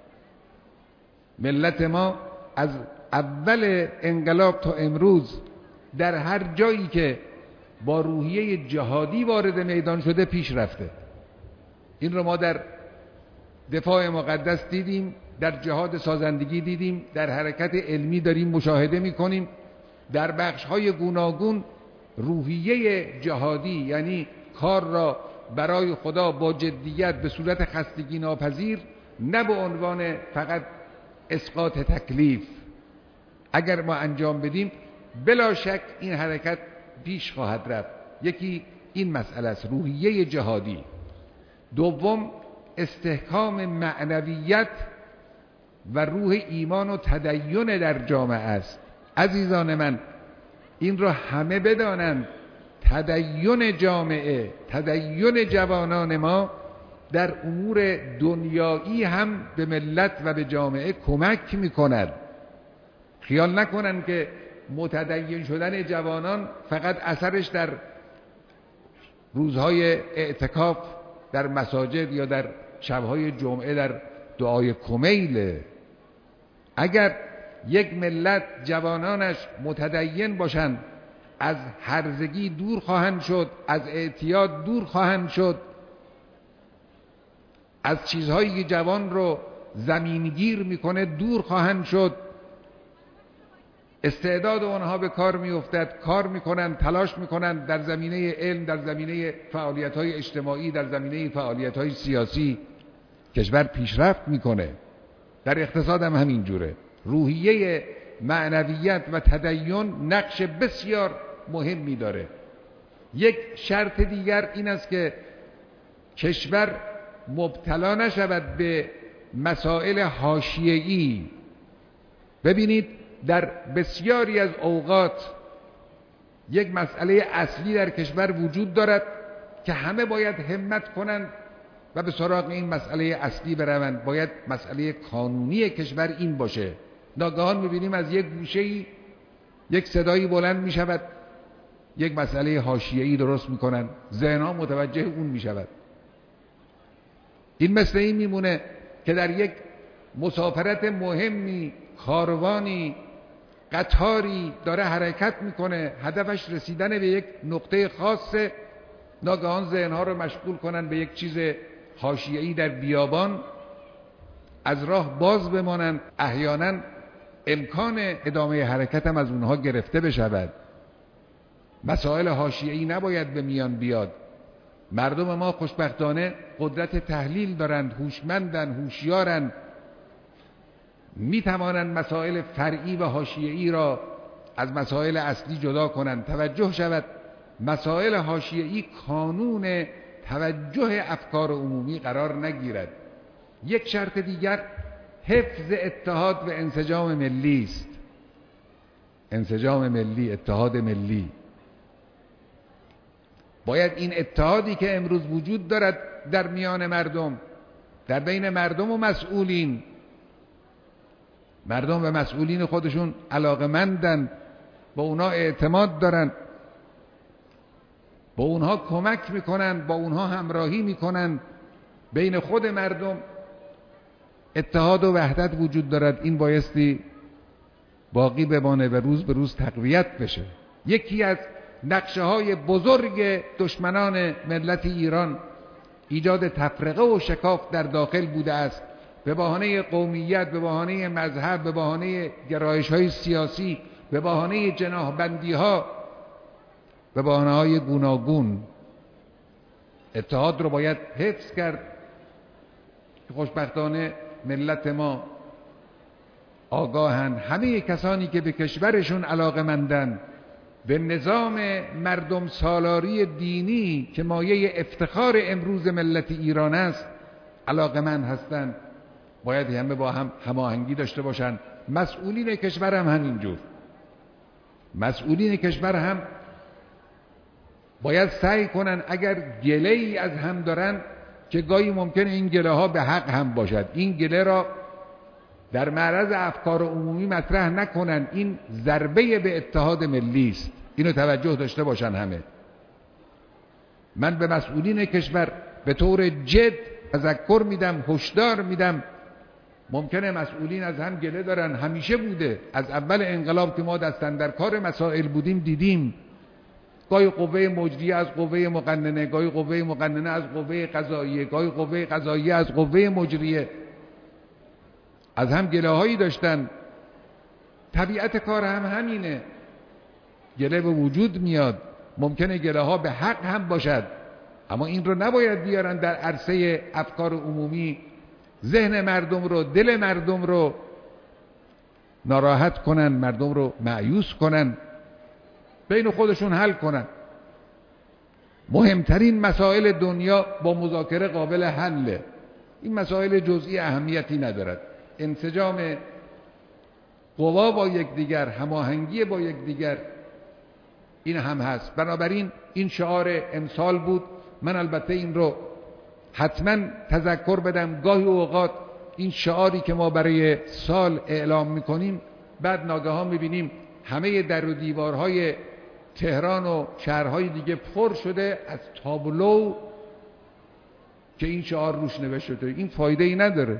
ملت ما از اول انقلاب تا امروز در هر جایی که با روحیه جهادی وارد میدان شده پیش رفته. این رو ما در دفاع مقدس دیدیم، در جهاد سازندگی دیدیم، در حرکت علمی داریم مشاهده میکنیم. در بخش‌های گوناگون روحیه جهادی، یعنی کار را برای خدا با جدیت به صورت خستگی ناپذیر، نه به عنوان فقط اسقاط تکلیف، اگر ما انجام بدیم بلا شک این حرکت پیش خواهد رفت. یکی این مسئله است، روحیه جهادی. دوم استحکام معنویت و روح ایمان و تدین در جامعه است. عزیزان من، این را همه بدانند، تدین جامعه، تدین جوانان ما در امور دنیایی هم به ملت و به جامعه کمک میکند. خیال نکنن که متدین شدن جوانان فقط اثرش در روزهای اعتکاف در مساجد یا در شبهای جمعه در دعای کمیله. اگر یک ملت جوانانش متدین باشند، از هرزگی دور خواهند شد، از اعتیاد دور خواهند شد، از چیزهایی که جوان رو زمینگیر میکنه دور خواهند شد، استعداد اونها به کار میافتد، کار میکنند، تلاش میکنند در زمینه علم، در زمینه فعالیت‌های اجتماعی، در زمینه فعالیت‌های سیاسی، کشور پیشرفت میکنه. در اقتصاد هم همین جوره. روحیه معنویت و تدین نقش بسیار مهمی داره. یک شرط دیگر این است که کشور مبتلا نشود به مسائل حاشیه‌ای. ببینید در بسیاری از اوقات یک مسئله اصلی در کشور وجود دارد که همه باید همت کنند و به سراغ این مسئله اصلی بروند. باید مسئله قانونی کشور این باشه. ناگهان می‌بینیم از یک گوشه‌ای یک صدایی بلند می‌شود، یک مسئله حاشیه‌ای درست می‌کنن، ذهن‌ها متوجه اون می‌شود. این مثل این میمونه که در یک مسافرت مهمی کاروانی، قطاری داره حرکت میکنه، هدفش رسیدن به یک نقطه خاصه، ناگهان ذهنها رو مشغول کنن به یک چیز حاشیه‌ای در بیابان، از راه باز بمانند، احیانا امکان ادامه حرکت هم از اونها گرفته بشود. مسائل حاشیه‌ای نباید به میان بیاد. مردم ما خوشبختانه قدرت تحلیل دارند، هوشمندند، هوشیارند، می توانند مسائل فرعی و حاشیه‌ای را از مسائل اصلی جدا کنند. توجه شود مسائل حاشیه‌ای کانون توجه افکار عمومی قرار نگیرد. یک شرط دیگر حفظ اتحاد و انسجام ملی است. انسجام ملی، اتحاد ملی. باید این اتحادی که امروز وجود دارد در میان مردم، در بین مردم و مسئولین. مردم به مسئولین خودشون علاقمندن، با اونا اعتماد دارن، با اونها کمک میکنن، با اونها همراهی میکنن. بین خود مردم اتحاد و وحدت وجود دارد. این بایستی باقی بمانه و روز به روز تقویت بشه. یکی از نقشه های بزرگ دشمنان ملت ایران ایجاد تفرقه و شکاف در داخل بوده است، به بهانه قومیت، به بهانه مذهب، به بهانه گرایش های سیاسی، به بهانه جناحبندی ها، به بهانه های گوناگون. اتحاد رو باید حفظ کرد که خوشبختانه ملت ما آگاهن. همه کسانی که به کشورشون علاقه‌مندن، به نظام مردم سالاری دینی که مایه افتخار امروز ملت ایران است علاقه‌مند هستند، باید همه با هم هماهنگی داشته باشند. مسئولین کشور هم همینجور. مسئولین کشور هم باید سعی کنن اگر گله‌ای از هم دارن که گاهی ممکنه این گله ها به حق هم باشد، این گله را در معرض افکار عمومی مطرح نکنن. این ضربه به اتحاد ملی است. اینو توجه داشته باشن همه. من به مسئولین کشور به طور جد تذکر میدم، هشدار میدم. ممکنه مسئولین از هم گله دارن، همیشه بوده. از اول انقلاب که ما دستن در کار مسائل بودیم دیدیم گاهی قوه مجریه از قوه مقننه، گاهی قوه مقننه از قوه قضاییه، گاهی قوه قضاییه از قوه مجریه از هم گله هایی داشتن. طبیعت کار هم همینه، گله به وجود میاد. ممکنه گله ها به حق هم باشد، اما این رو نباید بیارن در عرصه افکار عمومی، ذهن مردم رو، دل مردم رو ناراحت کنن، مردم رو مایوس کنن. بین خودشون حل کنن. مهمترین مسائل دنیا با مذاکره قابل حله. این مسائل جزئی اهمیتی ندارد. انسجام قوا با یکدیگر، هماهنگی با یکدیگر، این هم هست. بنابراین این شعار امسال بود. من البته این رو حتما تذکر بدم. گاهی اوقات این شعاری که ما برای سال اعلام میکنیم بعد ناگهان میبینیم همه در و دیوارهای تهران و شهرهای دیگه پر شده از تابلو که این شعار روش نوشته شده. این فایده ای نداره.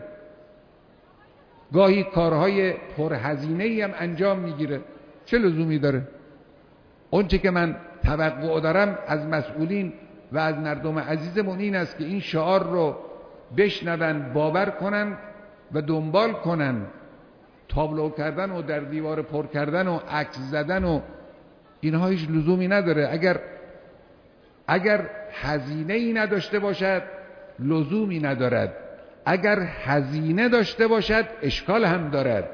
گاهی کارهای پرهزینه ای هم انجام میگیره. چه لزومی داره؟ اونچه که من توقع دارم از مسئولین و از مردم عزیزمون این است که این شعار رو بشنون، باور کنن و دنبال کنن. تابلو کردن و در دیوار پر کردن و عکس زدن و اینها هیچ لزومی نداره. اگر اگر هزینه ای نداشته باشد لزومی ندارد، اگر هزینه داشته باشد اشکال هم دارد.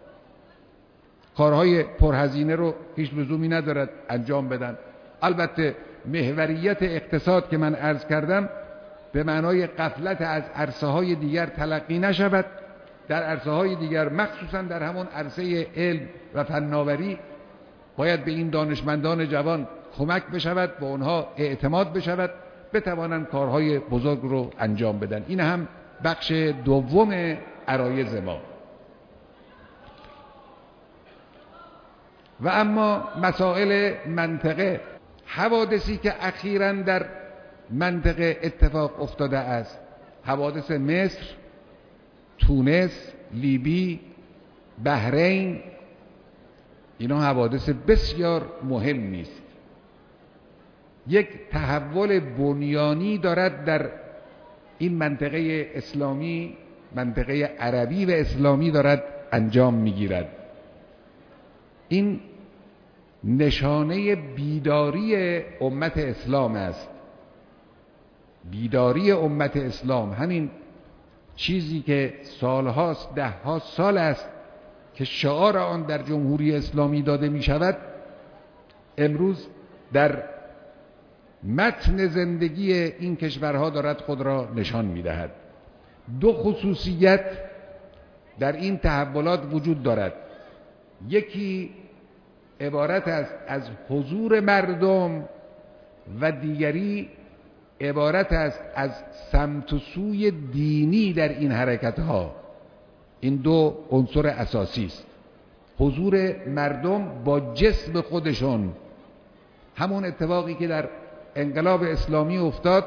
کارهای پرهزینه رو هیچ لزومی ندارد انجام بدن. البته محوریت اقتصاد که من عرض کردم به معنای غفلت از عرصه های دیگر تلقی نشود. در عرصه های دیگر، مخصوصا در همون عرصه علم و فناوری، باید به این دانشمندان جوان کمک بشود، با اونها اعتماد بشود، بتوانند کارهای بزرگ رو انجام بدن. این هم بخش دوم عرایض ما. و اما مسائل منطقه، حوادثی که اخیراً در منطقه اتفاق افتاده است، حوادث مصر، تونس، لیبی، بحرین، اینا حوادث بسیار مهمی است. یک تحول بنیانی دارد در این منطقه اسلامی، منطقه عربی و اسلامی دارد انجام میگیرد. این نشانه بیداری امت اسلام است. بیداری امت اسلام، همین چیزی که سالهاست، ده ها سال است که شعار آن در جمهوری اسلامی داده می شود، امروز در متن زندگی این کشورها دارد خود را نشان می دهد. دو خصوصیت در این تحولات وجود دارد. یکی عبارت است از حضور مردم و دیگری عبارت است از سمت و سوی دینی در این حرکت ها. این دو عنصر اساسی است. حضور مردم با جسم خودشون، همون اتفاقی که در انقلاب اسلامی افتاد،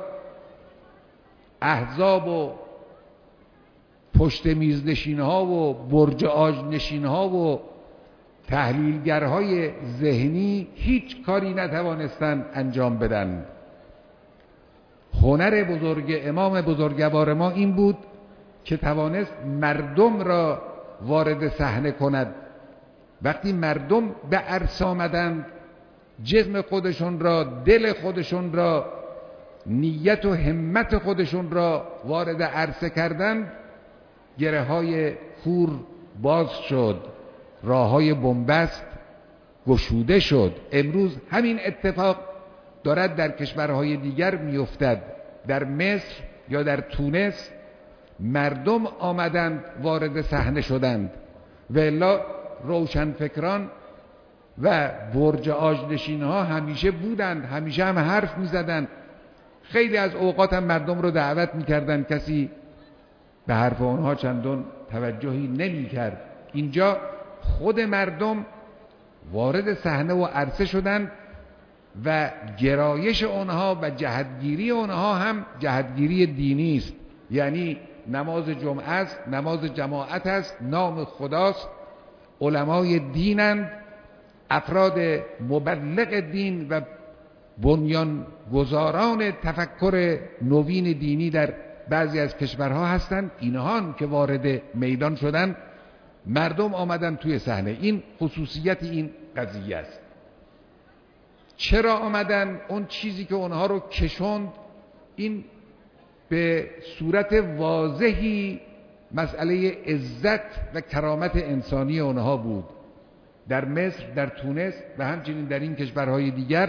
احزاب و پشت میز نشین ها و برج آج نشین ها و تحلیلگرهای ذهنی هیچ کاری نتوانستند انجام بدن. هنر بزرگ امام بزرگوار ما این بود که توانست مردم را وارد صحنه کند. وقتی مردم به عرصه آمدند، جسم خودشون را، دل خودشون را، نیت و همت خودشون را وارد عرصه کردند، گره های کور باز شد، راه های بنبست گشوده شد. امروز همین اتفاق دارد در کشورهای دیگر میافتد. در مصر یا در تونس مردم آمدند وارد صحنه شدند، و الا روشنفکران و برج آج نشین ها همیشه بودند، همیشه هم حرف میزدند. خیلی از اوقات هم مردم رو دعوت میکردند، کسی به حرف اونها چندان توجهی نمیکرد. اینجا خود مردم وارد صحنه و عرصه شدند و گرایش اونها و جهتگیری اونها هم جهتگیری دینی است. یعنی نماز جمعه است، نماز جماعت است، نام خداست، علمای دینند، افراد مبلغ دین و بنیان گذاران تفکر نوین دینی در بعضی از کشورها هستند. اینها که وارد میدان شدند، مردم آمدن توی صحنه. این خصوصیت این قضیه است. چرا آمدن؟ اون چیزی که اونها رو کشوند، این به صورت واضحی مسئله عزت و کرامت انسانی اونها بود. در مصر، در تونس و همچنین در این کشورهای دیگر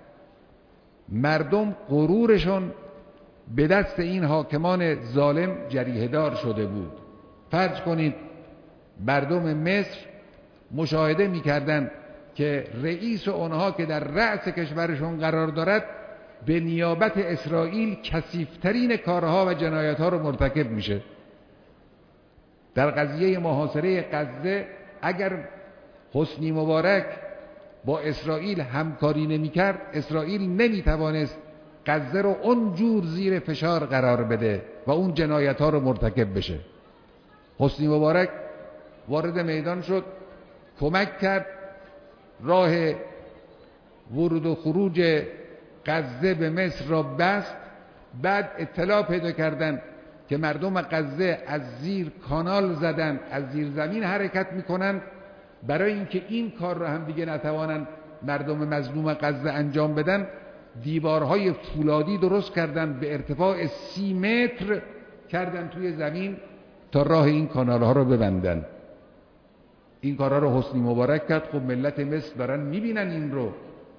مردم غرورشون به دست این حاکمان ظالم جریحه دار شده بود. فرض کنید مردم مصر مشاهده می‌کردند که رئیس اونها که در رأس کشورشون قرار دارد به نیابت اسرائیل کثیف‌ترین کارها و جنایت‌ها رو مرتکب میشه. در قضیه محاصره غزه اگر حسنی مبارک با اسرائیل همکاری نمی‌کرد، اسرائیل نمی‌توانست غزه رو اونجور زیر فشار قرار بده و اون جنایت‌ها رو مرتکب بشه. حسنی مبارک وارد میدان شد، کمک کرد، راه ورود و خروج غزه به مصر را بست. بعد اطلاع پیدا کردند که مردم غزه از زیر کانال زدن، از زیر زمین حرکت میکنند. برای اینکه این کار را هم دیگه نتوانند مردم مظلوم غزه انجام بدن، دیوارهای فولادی درست کردند به ارتفاع سی متر کردن توی زمین تا راه این کانال ها رو ببندن. این کارها رو حسنی مبارک کرد. خب ملت مصر دارن میبینن این رو،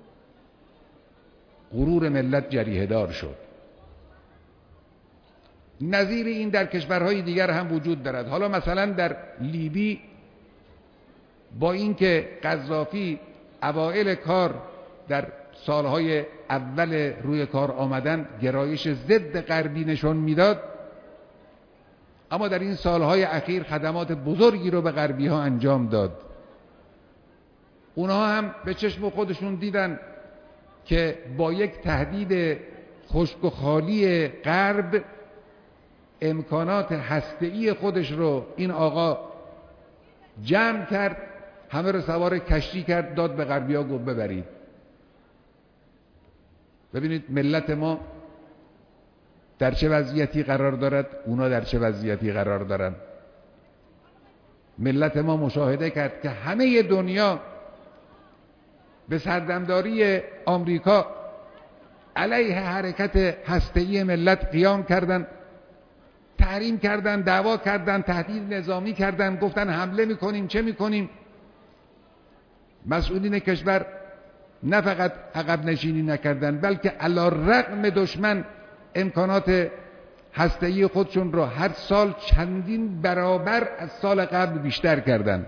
غرور ملت جریحه دار شد. نظیر این در کشورهای دیگر هم وجود دارد. حالا مثلا در لیبی با اینکه قذافی اوائل کار در سالهای اول روی کار آمدن گرایش ضد غربی نشون میداد، اما در این سالهای اخیر خدمات بزرگی رو به غربی ها انجام داد. اونها هم به چشم خودشون دیدن که با یک تهدید خشک و خالی غرب امکانات هسته‌ای خودش رو این آقا جمع کرد، همه رو سوار کشتی کرد، داد به غربی ها، گفت ببرید. ببینید ملت ما در چه وضعیتی قرار دارد، اونا در چه وضعیتی قرار دارن. ملت ما مشاهده کرد که همه دنیا به سردمداری آمریکا علیه حرکت هسته‌ای ملت قیام کردند، تحریم کردند، دعوا کردند، تهدید نظامی کردند، گفتن حمله میکنیم، چه میکنیم. مسئولین کشور نه فقط عقب نشینی نکردند، بلکه علی رغم دشمن امکانات هسته‌ای خودشون رو هر سال چندین برابر از سال قبل بیشتر کردند.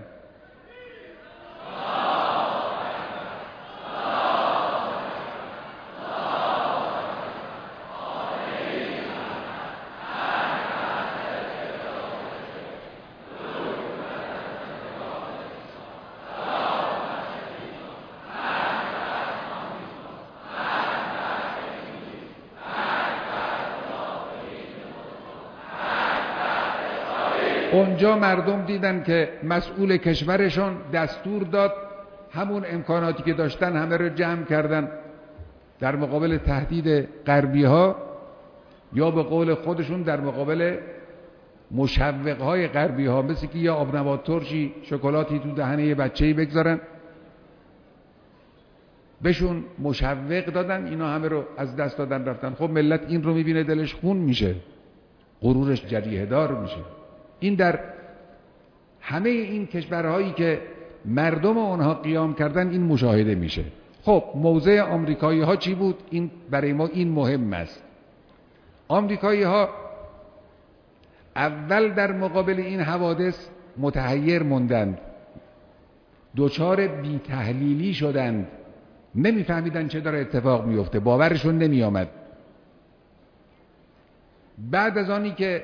اونجا مردم دیدن که مسئول کشورشون دستور داد همون امکاناتی که داشتن همه رو جمع کردن در مقابل تهدید غربی ها، یا به قول خودشون در مقابل مشوق های غربی ها، مثل که یا آبنبات ترشی شکلاتی تو دهنه یه بچه‌ای بگذارن، بهشون مشوق دادن، اینا همه رو از دست دادن رفتن. خب ملت این رو میبینه دلش خون میشه، غرورش جریحه دار میشه. این در همه این کشورهایی که مردم اونها قیام کردن این مشاهده میشه. خب موضع آمریکایی ها چی بود؟ این برای ما این مهم است. آمریکایی ها اول در مقابل این حوادث متحیر موندند، دچار بی تحلیلی شدند، نمیفهمیدن چه داره اتفاق میفته، باورشون نمی آمد. بعد از آنی که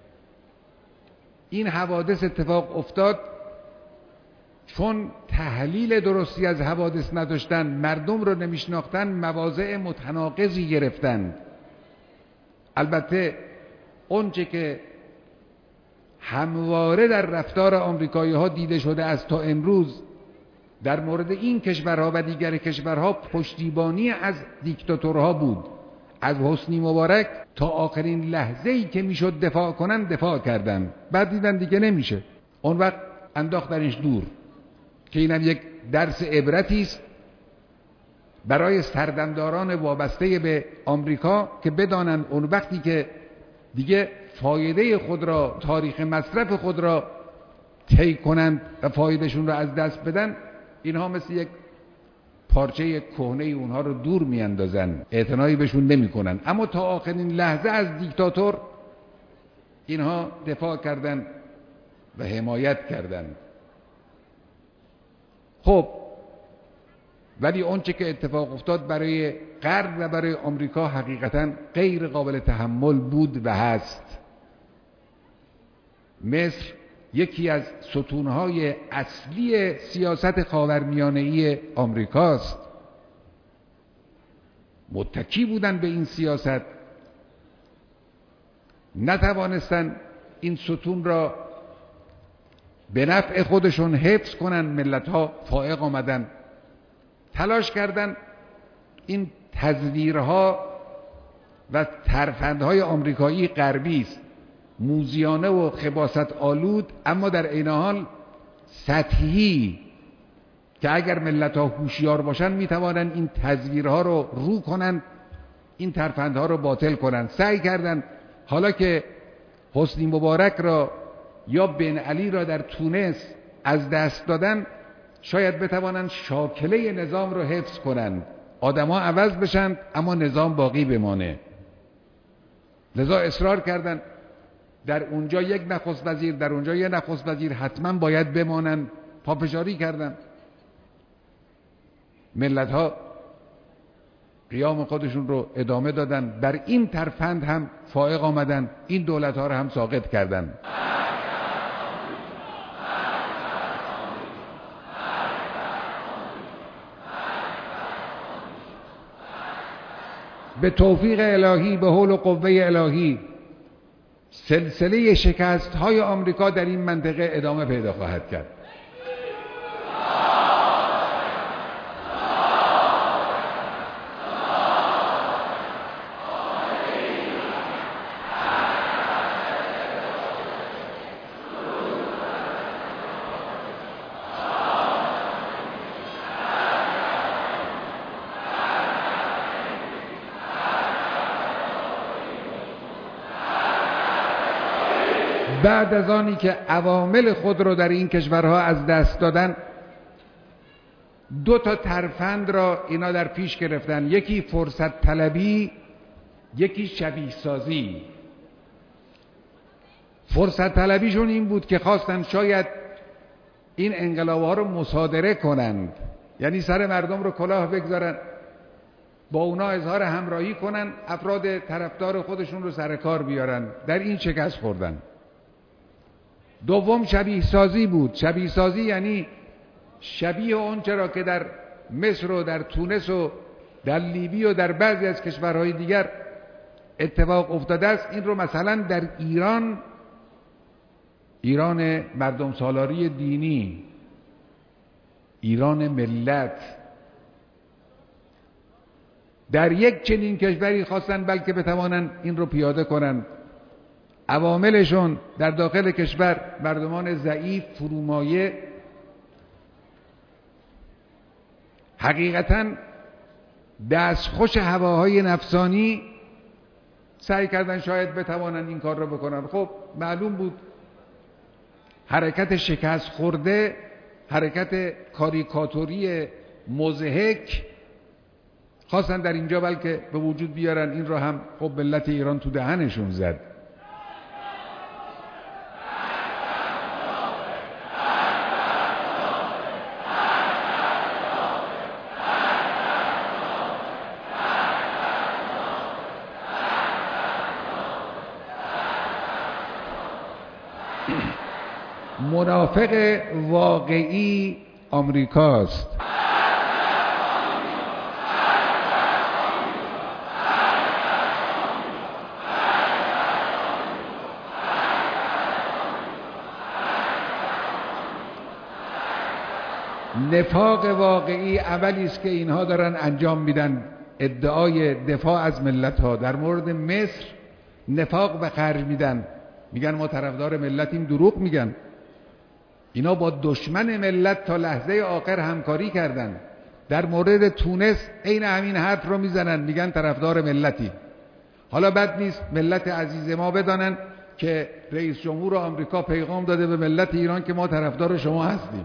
این حوادث اتفاق افتاد، چون تحلیل درستی از حوادث نداشتن، مردم رو نمیشناختن، مواضع متناقضی گرفتن. البته اونچه که همواره در رفتار آمریکایی ها دیده شده است تا امروز در مورد این کشورها و دیگر کشورها پشتیبانی از دیکتاتورها بود. از حسنی مبارک تا آخرین لحظه‌ای که میشد دفاع کنن دفاع کردن، بعد دیدن دیگه نمیشه، اون وقت انداختنش دور. که اینم یک درس عبرتی است برای سردمداران وابسته به آمریکا که بدانند اون وقتی که دیگه فایده خود را، تاریخ مصرف خود را طی کنند و فایدهشون را از دست بدن، اینها مثل یک پارچه کهنه اونها رو دور میاندازن، اعتنایی بهشون نمیکنن. اما تا آخرین لحظه از دیکتاتور اینها دفاع کردن و حمایت کردن. خب ولی اونچه که اتفاق افتاد برای غرب و برای آمریکا حقیقتا غیر قابل تحمل بود و هست. مصر یکی از ستونهای اصلی سیاست خاورمیانه‌ای آمریکاست. متکی بودن به این سیاست، نتوانستن این ستون را به نفع خودشون حفظ کنن. ملت‌ها فائق آمدن، تلاش کردن این تزویرها و ترفندهای آمریکایی غربی است، موذیانه و خباثت آلود، اما در عین حال سطحی، که اگر ملت‌ها هوشیار باشن میتوانن این تزویرها رو رو کنن، این ترفندها رو باطل کنن. سعی کردن حالا که حسنی مبارک را یا بن علی را در تونس از دست دادن، شاید بتوانند شاکله نظام رو حفظ کنند، آدم‌ها عوض بشن اما نظام باقی بمانه. لذا اصرار کردند در اونجا یک نخست وزیر، در اونجا یک نخست وزیر حتما باید بمانند، پافشاری کردند. ملت‌ها قیام خودشون رو ادامه دادن، بر این ترفند هم فائق آمدن، این دولت‌ها رو هم ساقط کردن. به توفیق الهی، به حول و قوه الهی، سلسله شکست های آمریکا در این منطقه ادامه پیدا خواهد کرد. بعد از آنی که عوامل خود رو در این کشورها از دست دادن، دو تا ترفند را اینا در پیش گرفتن، یکی فرصت طلبی، یکی شبیه سازی. فرصت طلبیشون این بود که خواستن شاید این انقلاب‌ها رو مصادره کنند، یعنی سر مردم رو کلاه بگذارن، با اونا اظهار همراهی کنن، افراد طرفدار خودشون رو سر کار بیارن. در این شکست خوردن. دوم شبیه سازی بود. شبیه سازی یعنی شبیه اون چرا که در مصر و در تونس و در لیبی و در بعضی از کشورهای دیگر اتفاق افتاده است، این رو مثلا در ایران ایران مردم سالاری دینی، ایران ملت، در یک چنین کشوری خواستن بلکه بتوانند این رو پیاده کنند. عواملشون در داخل کشور مردمان ضعیف، فرومایه، حقیقتاً دستخوش هواهای نفسانی سعی کردن شاید بتوانند این کار رو بکنن. خب معلوم بود حرکت شکست خورده، حرکت کاریکاتوری مضحک خواستن در اینجا بلکه به وجود بیارن. این را هم خب ملت ایران تو دهنشون زد. منافق واقعی آمریکاست. نفاق واقعی عملی است که اینها دارن انجام میدن، ادعای دفاع از ملت ها. در مورد مصر نفاق به خرج میدن، میگن ما طرفدار ملتیم، دروغ میگن. اینا با دشمن ملت تا لحظه آخر همکاری کردن. در مورد تونس عین همین حرف رو میزنن، میگن طرفدار ملتی. حالا بد نیست ملت عزیز ما بدانن که رئیس جمهور آمریکا پیغام داده به ملت ایران که ما طرفدار شما هستیم.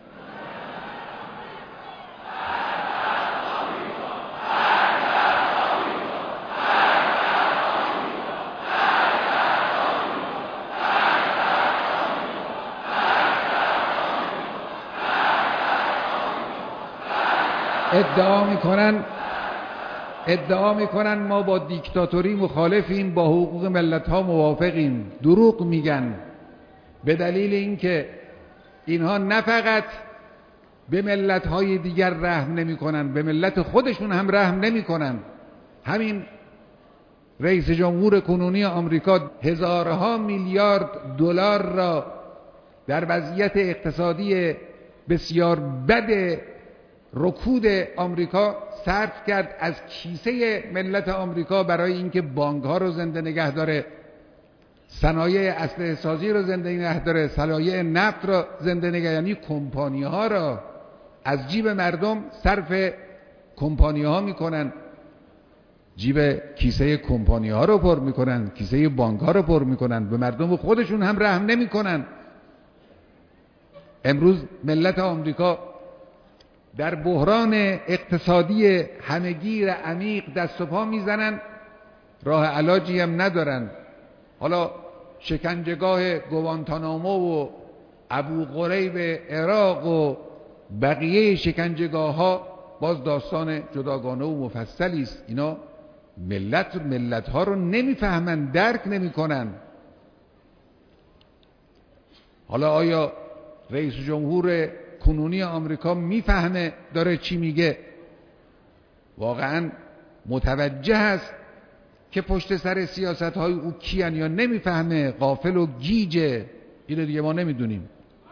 ادعا میکنن ادعا میکنن ما با دیکتاتوری مخالفیم، با حقوق ملت ها موافقیم. دروغ میگن، به دلیل اینکه اینها نه فقط به ملت های دیگر رحم نمیکنن، به ملت خودشون هم رحم نمیکنن. همین رئیس جمهور کنونی آمریکا هزارها میلیارد دلار را در وضعیت اقتصادی بسیار بد رکود آمریکا صرف کرد از کیسه ملت آمریکا برای اینکه بانک ها رو زنده نگه داره، صنایع اسلحه سازی رو زنده نگه داره، صنایع نفت رو زنده نگه، یعنی کمپانی ها را از جیب مردم صرف کمپانی ها میکنن، جیب کیسه کمپانی ها رو پر میکنن، کیسه بانک ها رو پر میکنن، به مردم خودشون هم رحم نمیکنن. امروز ملت آمریکا در بحران اقتصادی همهگیر عمیق دست و پا میزنن، راه علاجی هم ندارن. حالا شکنجهگاه گوانتانامو و ابو غریب عراق و بقیه شکنجهگاه ها باز داستان جداگانه و مفصلی است. اینا ملت ملت ها رو نمیفهمن، درک نمیکنن. حالا آیا رئیس جمهور کنونی آمریکا میفهمه داره چی میگه؟ واقعا متوجه است که پشت سر سیاست های او کیان یا نمیفهمه؟ غافل و گیجه. اینو دیگه ما نمیدونیم.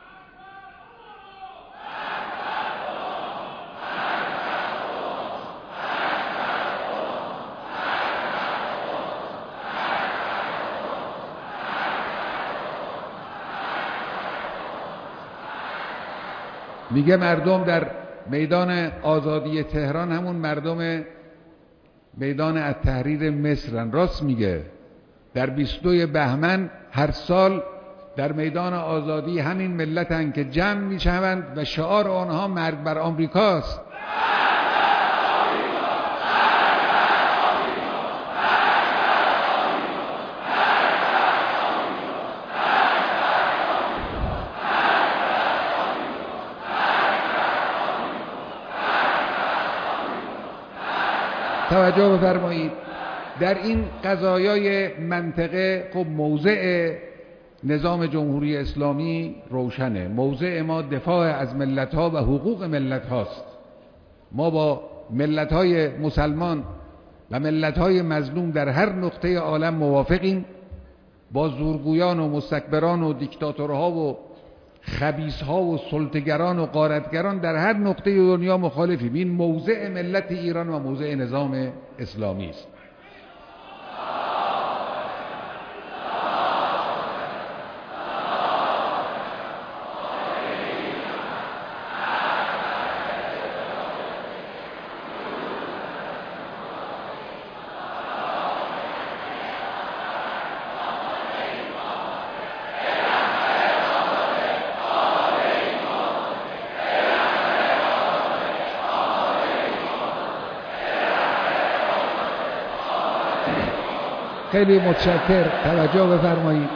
میگه مردم در میدان آزادی تهران همون مردم میدان التحریر مصرن. راست میگه. در بیست و دو بهمن هر سال در میدان آزادی همین ملتن که جمع میشوند و شعار آنها مرگ بر آمریکاست. توجه بفرمایید، در این قضایای منطقه خب موضع نظام جمهوری اسلامی روشنه. موضع ما دفاع از ملت‌ها و حقوق ملت‌هاست. ما با ملت‌های مسلمان و ملت‌های مظلوم در هر نقطه عالم موافقیم با زورگویان و مستکبران و دیکتاتورها و خبیثها و سلطه‌گران و غارتگران در هر نقطه دنیا مخالفیم. این موضع ملت ایران و موضع نظام اسلامی است. خیلی متشکر. توجه بفرمایید.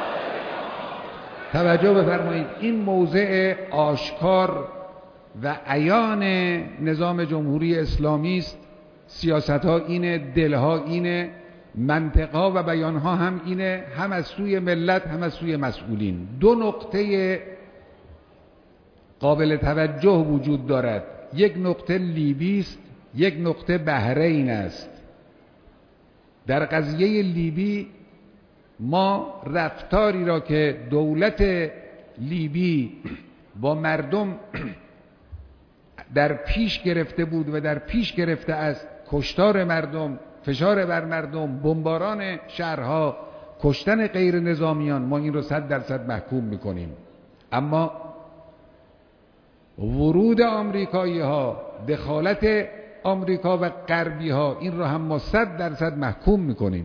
توجه بفرمایید. این موضع آشکار و عیان نظام جمهوری اسلامی است. سیاست‌ها اینه، دلها اینه، منطق‌ها و بیان‌ها هم اینه، هم از سوی ملت هم از سوی مسئولین. دو نقطه قابل توجه وجود دارد. یک نقطه لیبی است، یک نقطه بحرین است. در قضیه لیبی ما رفتاری را که دولت لیبی با مردم در پیش گرفته بود و در پیش گرفته است، کشتار مردم، فشار بر مردم، بمباران شهرها، کشتن غیر نظامیان، ما این رو صد درصد محکوم میکنیم. اما ورود آمریکایی ها، دخالت آمریکا و غربی ها، این رو هم ما صد درصد محکوم میکنیم.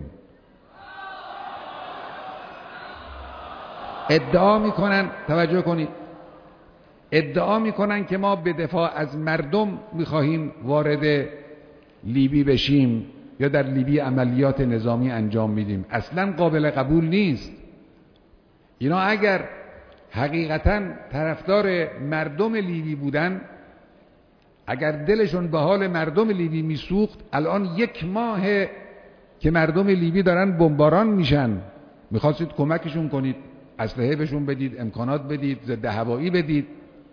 ادعا میکنن، توجه کنید، ادعا میکنن که ما به دفاع از مردم میخواهیم وارد لیبی بشیم یا در لیبی عملیات نظامی انجام میدیم. اصلا قابل قبول نیست. اینا اگر حقیقتا طرفدار مردم لیبی بودن، اگر دلشون به حال مردم لیبی میسوخت، الان یک ماه که مردم لیبی دارن بمباران میشن، میخواستید کمکشون کنید، اسلحه بهشون بدید، امکانات بدید، ضد هوایی بدید.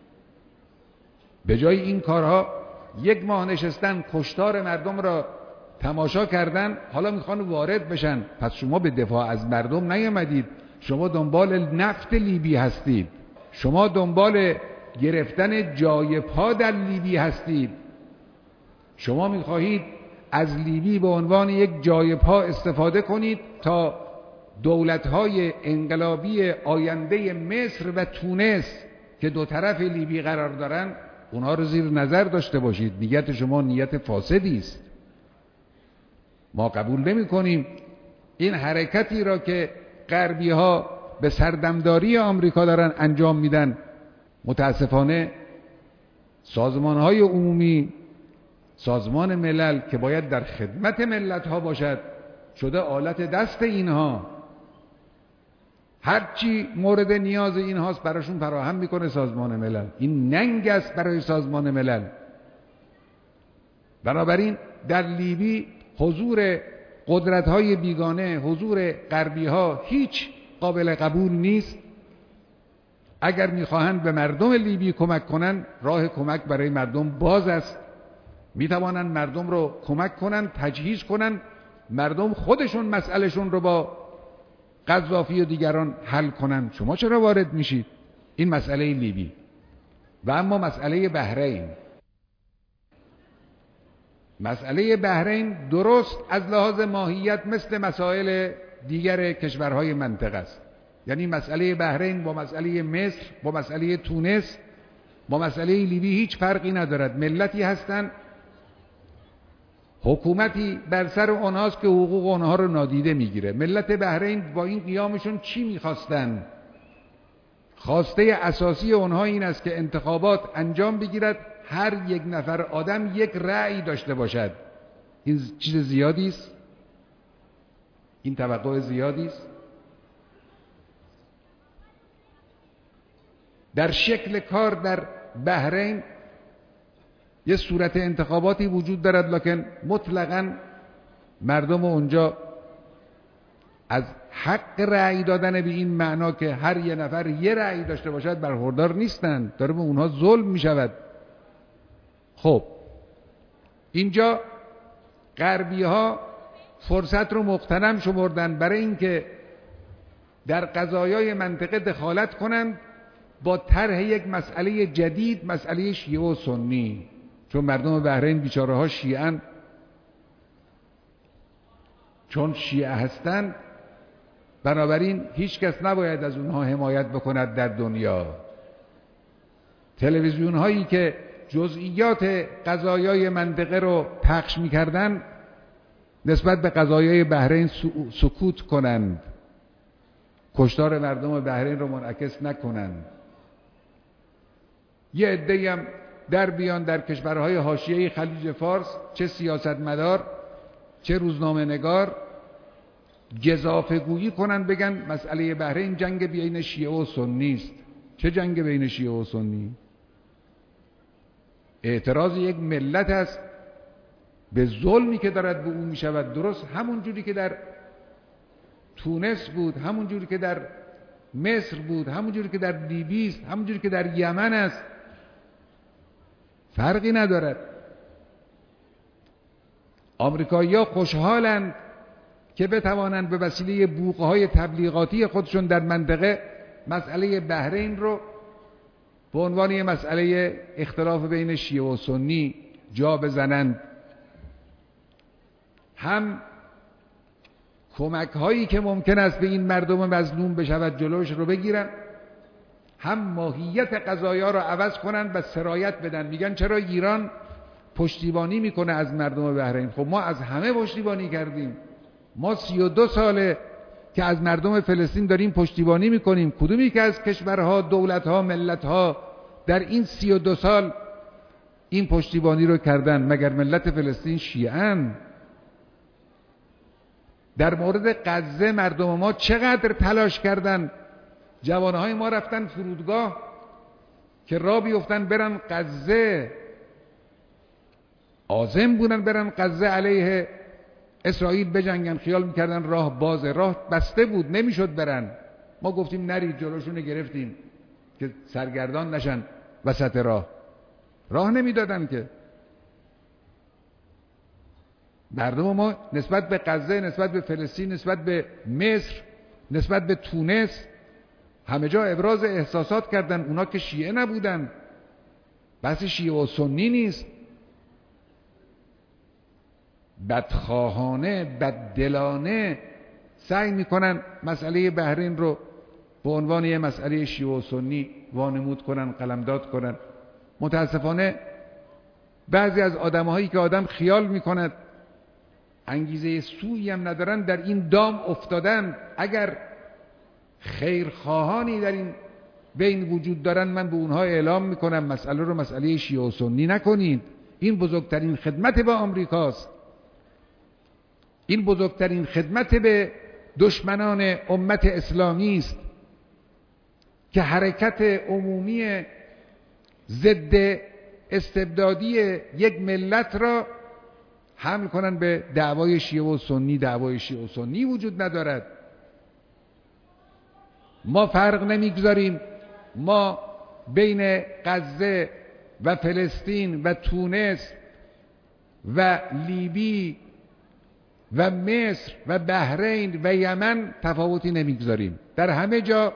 به جای این کارها یک ماه نشستن کشتار مردم را تماشا کردن، حالا میخوان وارد بشن. پس شما به دفاع از مردم نیامدید، شما دنبال نفت لیبی هستید، شما دنبال گرفتن جای پا در لیبی هستید. شما میخواهید از لیبی به عنوان یک جای پا استفاده کنید تا دولت‌های انقلابی آینده مصر و تونس که دو طرف لیبی قرار دارن، اونها رو زیر نظر داشته باشید. نیت شما نیت فاسدی است. ما قبول نمی کنیم این حرکتی را که غربی ها به سردمداری آمریکا دارن انجام میدن. متاسفانه سازمان های عمومی، سازمان ملل که باید در خدمت ملت ها باشد، شده آلت دست اینها. هرچی مورد نیاز اینهاست براشون فراهم میکنه سازمان ملل. این ننگ است برای سازمان ملل. بنابراین در لیبی حضور قدرت های بیگانه، حضور غربی ها هیچ قابل قبول نیست. اگر میخواهند به مردم لیبی کمک کنند، راه کمک برای مردم باز است. میتوانند مردم رو کمک کنند، تجهیز کنند، مردم خودشون مسئلهشون رو با قذافی و دیگران حل کنند. شما چرا وارد میشید؟ این مسئله لیبی. و اما مسئله بحرین، مسئله بحرین درست از لحاظ ماهیت مثل مسائل دیگر کشورهای منطقه است. یعنی مسئله بحرین با مسئله مصر، با مسئله تونس، با مسئله لیبی هیچ فرقی ندارد. ملتی هستند، حکومتی بر سر اونهاست که حقوق اونها رو نادیده میگیره. ملت بحرین با این قیامشون چی میخواستن؟ خواسته اساسی اونها این است که انتخابات انجام بگیرد، هر یک نفر آدم یک رأی داشته باشد. این چیز زیادی است؟ این توقع زیادی است؟ در شکل کار در بحرین یه صورت انتخاباتی وجود دارد، لکن مطلقاً مردم اونجا از حق رأی دادن به این معنا که هر یه نفر یه رأی داشته باشد برخوردار نیستند. داره به اونها ظلم می شود. خب اینجا غربی ها فرصت رو مغتنم شمردن برای اینکه در قضایای منطقه دخالت کنند با طرح یک مسئله جدید، مسئله شیعه و سنی، چون مردم بحرین بیچاره ها شیعه‌اند، چون شیعه هستند بنابراین هیچ کس نباید از اونها حمایت بکند در دنیا. تلویزیون هایی که جزئیات قضایای منطقه رو پخش می‌کردند نسبت به قضایای بحرین سکوت کنند، کشتار مردم بحرین رو منعکس نکنند. یه عده‌ای هم در بیان در کشورهای حاشیه خلیج فارس، چه سیاستمدار چه روزنامه نگار، گزافه‌گویی کنند، بگن مسئله بحرین جنگ بین شیعه و سنی است. چه جنگ بین شیعه و سنی؟ اعتراض یک ملت است به ظلمی که دارد به اون می شود. درست همون جوری که در تونس بود، همون جوری که در مصر بود، همون جوری که در لیبی است، همون جوری که در یمن است، فرقی ندارد. آمریکایی‌ها خوشحالند که بتوانند به وسیله بوق‌های تبلیغاتی خودشون در منطقه مسئله بحرین رو به عنوان یک مسئله اختلاف بین شیعه و سنی جا بزنند. هم کمک هایی که ممکن است به این مردم مظلوم بشود جلوش رو بگیرن، هم ماهیت قضایا رو عوض کنن و سرایت بدن. میگن چرا ایران پشتیبانی میکنه از مردم بحرین؟ خب ما از همه پشتیبانی کردیم. ما سی و دو ساله که از مردم فلسطین داریم پشتیبانی میکنیم. کدومی که از کشورها، دولتها، ملتها در این سی و دو سال این پشتیبانی رو کردن؟ مگر ملت فلسطین شیعه‌اند؟ در مورد غزه مردم ما چقدر تلاش کردن؟ جوانهای ما رفتن فرودگاه که راه بیفتن برن غزه، عازم بودن برن غزه علیه اسرائیل بجنگن، خیال میکردن راه بازه، راه بسته بود نمیشد برن. ما گفتیم نرید، جلوشون گرفتیم که سرگردان نشن وسط راه، راه نمیدادن که. مردم ما نسبت به غزه، نسبت به فلسطین، نسبت به مصر، نسبت به تونس همه جا ابراز احساسات کردن. اونا که شیعه نبودن. بحث شیعه و سنی نیست. بدخواهانه، بددلانه سعی میکنن مسئله بحرین رو به عنوان یه مسئله شیعه و سنی وانمود کنن، قلمداد کنن. متاسفانه بعضی از آدم‌هایی که آدم خیال میکند انگیزه سویی هم ندارن در این دام افتادن. اگر خیرخواهانی در این بین وجود دارن، من به اونها اعلام میکنم مسئله رو مسئله شیعه و سنی نکنید. این بزرگترین خدمت به آمریکاست. این بزرگترین خدمت به دشمنان امت اسلامی است که حرکت عمومی ضد استبدادی یک ملت را حمل کنن به دعوای شیعه و سنی. دعوای شیعه و سنی وجود ندارد. ما فرق نمیگذاریم. ما بین غزه و فلسطین و تونس و لیبی و مصر و بحرین و یمن تفاوتی نمیگذاریم. در همه جا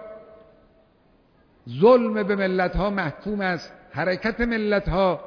ظلم به ملت ها محکوم است. حرکت ملت ها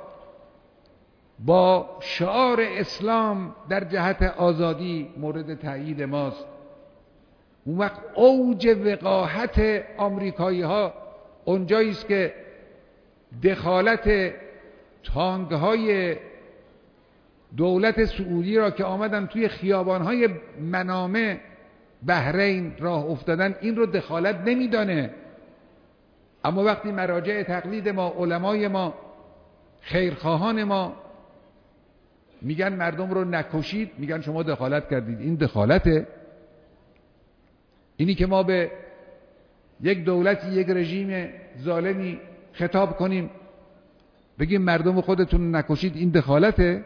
با شعار اسلام در جهت آزادی مورد تأیید ماست. اون وقت اوج وقاحت آمریکایی ها اونجایی است که دخالت تانک های دولت سعودی را که آمدن توی خیابان های منامه بحرین راه افتادن، این رو دخالت نمیدانه. اما وقتی مراجع تقلید ما، علمای ما، خیرخواهان ما میگن مردم رو نکشید، میگن شما دخالت کردید. این دخالته؟ اینی که ما به یک دولتی، یک رژیم ظالمی خطاب کنیم بگیم مردم خودتون نکشید، این دخالته؟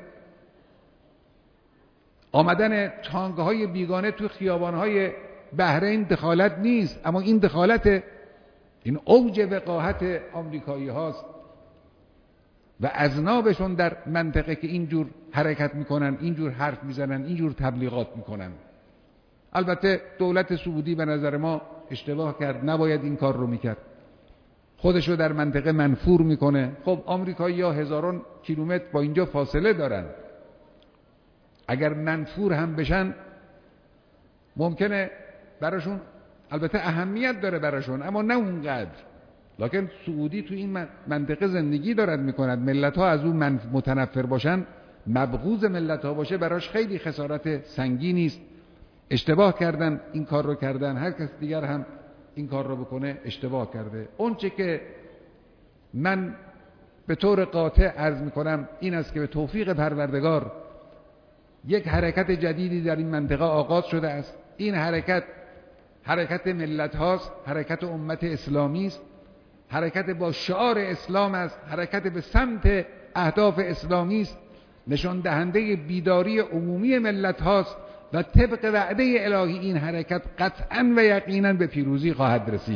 آمدن تانک های بیگانه تو خیابان های بحرین دخالت نیست، اما این دخالته. این اوج وقاحت آمریکایی هاست و اذنابشون در منطقه که اینجور حرکت میکنن، اینجور حرف میزنن، اینجور تبلیغات میکنن. البته دولت سعودی به نظر ما اشتباه کرد، نباید این کار رو میکرد. خودش رو در منطقه منفور میکنه. خب آمریکایی‌ها هزاران کیلومتر با اینجا فاصله دارن، اگر منفور هم بشن ممکنه براشون، البته اهمیت داره براشون اما نه اونقدر، لکن سعودی تو این منطقه زندگی دارد میکند، ملت ها از اون متنفر باشن، مبغوض ملت ها باشه، براش خیلی خسارت سنگینی است. اشتباه کردن، این کار رو کردن، هر کس دیگر هم این کار رو بکنه اشتباه کرده. اون چه که من به طور قاطع عرض میکنم این است که به توفیق پروردگار یک حرکت جدیدی در این منطقه آغاز شده است. این حرکت حرکت ملت هاست، حرکت امت اسلامی است، حرکت با شعار اسلام است، حرکت به سمت اهداف اسلامی است، نشان دهنده بیداری عمومی ملت هاست و طبق وعده الهی این حرکت قطعا و یقینا به پیروزی خواهد رسید.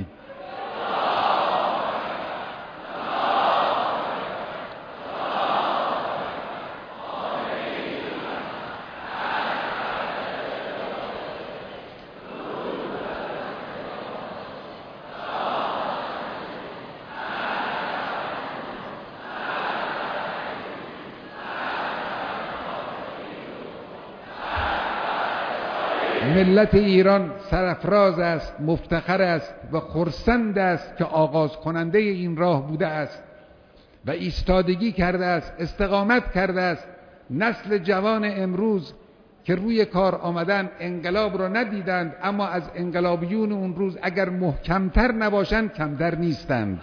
ملت ایران سرفراز است، مفتخر است و خرسند است که آغاز کننده این راه بوده است و ایستادگی کرده است، استقامت کرده است. نسل جوان امروز که روی کار آمدن انقلاب را ندیدند، اما از انقلابیون اون روز اگر محکمتر نباشند کمتر نیستند.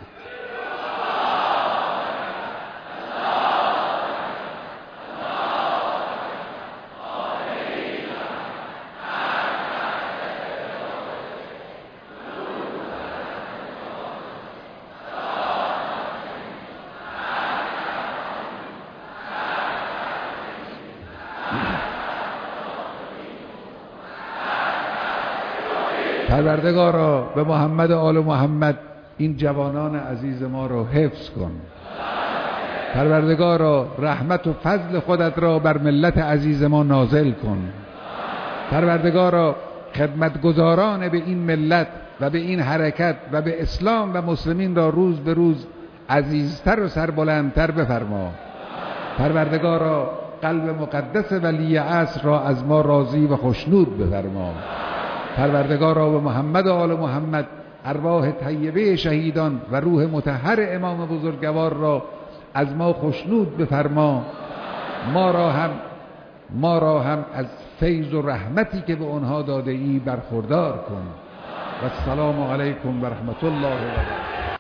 پروردگارا به محمد و آل محمد این جوانان عزیز ما را حفظ کن. پروردگارا رحمت و فضل خودت را بر ملت عزیز ما نازل کن. پروردگارا خدمتگزاران به این ملت و به این حرکت و به اسلام و مسلمین را روز به روز عزیزتر و سربلندتر بفرما. پروردگارا قلب مقدس ولی عصر را از ما راضی و خوشنود بفرما. پروردگارا به محمد و آل محمد ارواح طیبه شهیدان و روح مطهر امام بزرگوار را از ما خوشنود بفرما. ما را هم ما را هم از فیض و رحمتی که به آنها داده ای برخوردار کن. و السلام علیکم و رحمت الله و برکاته.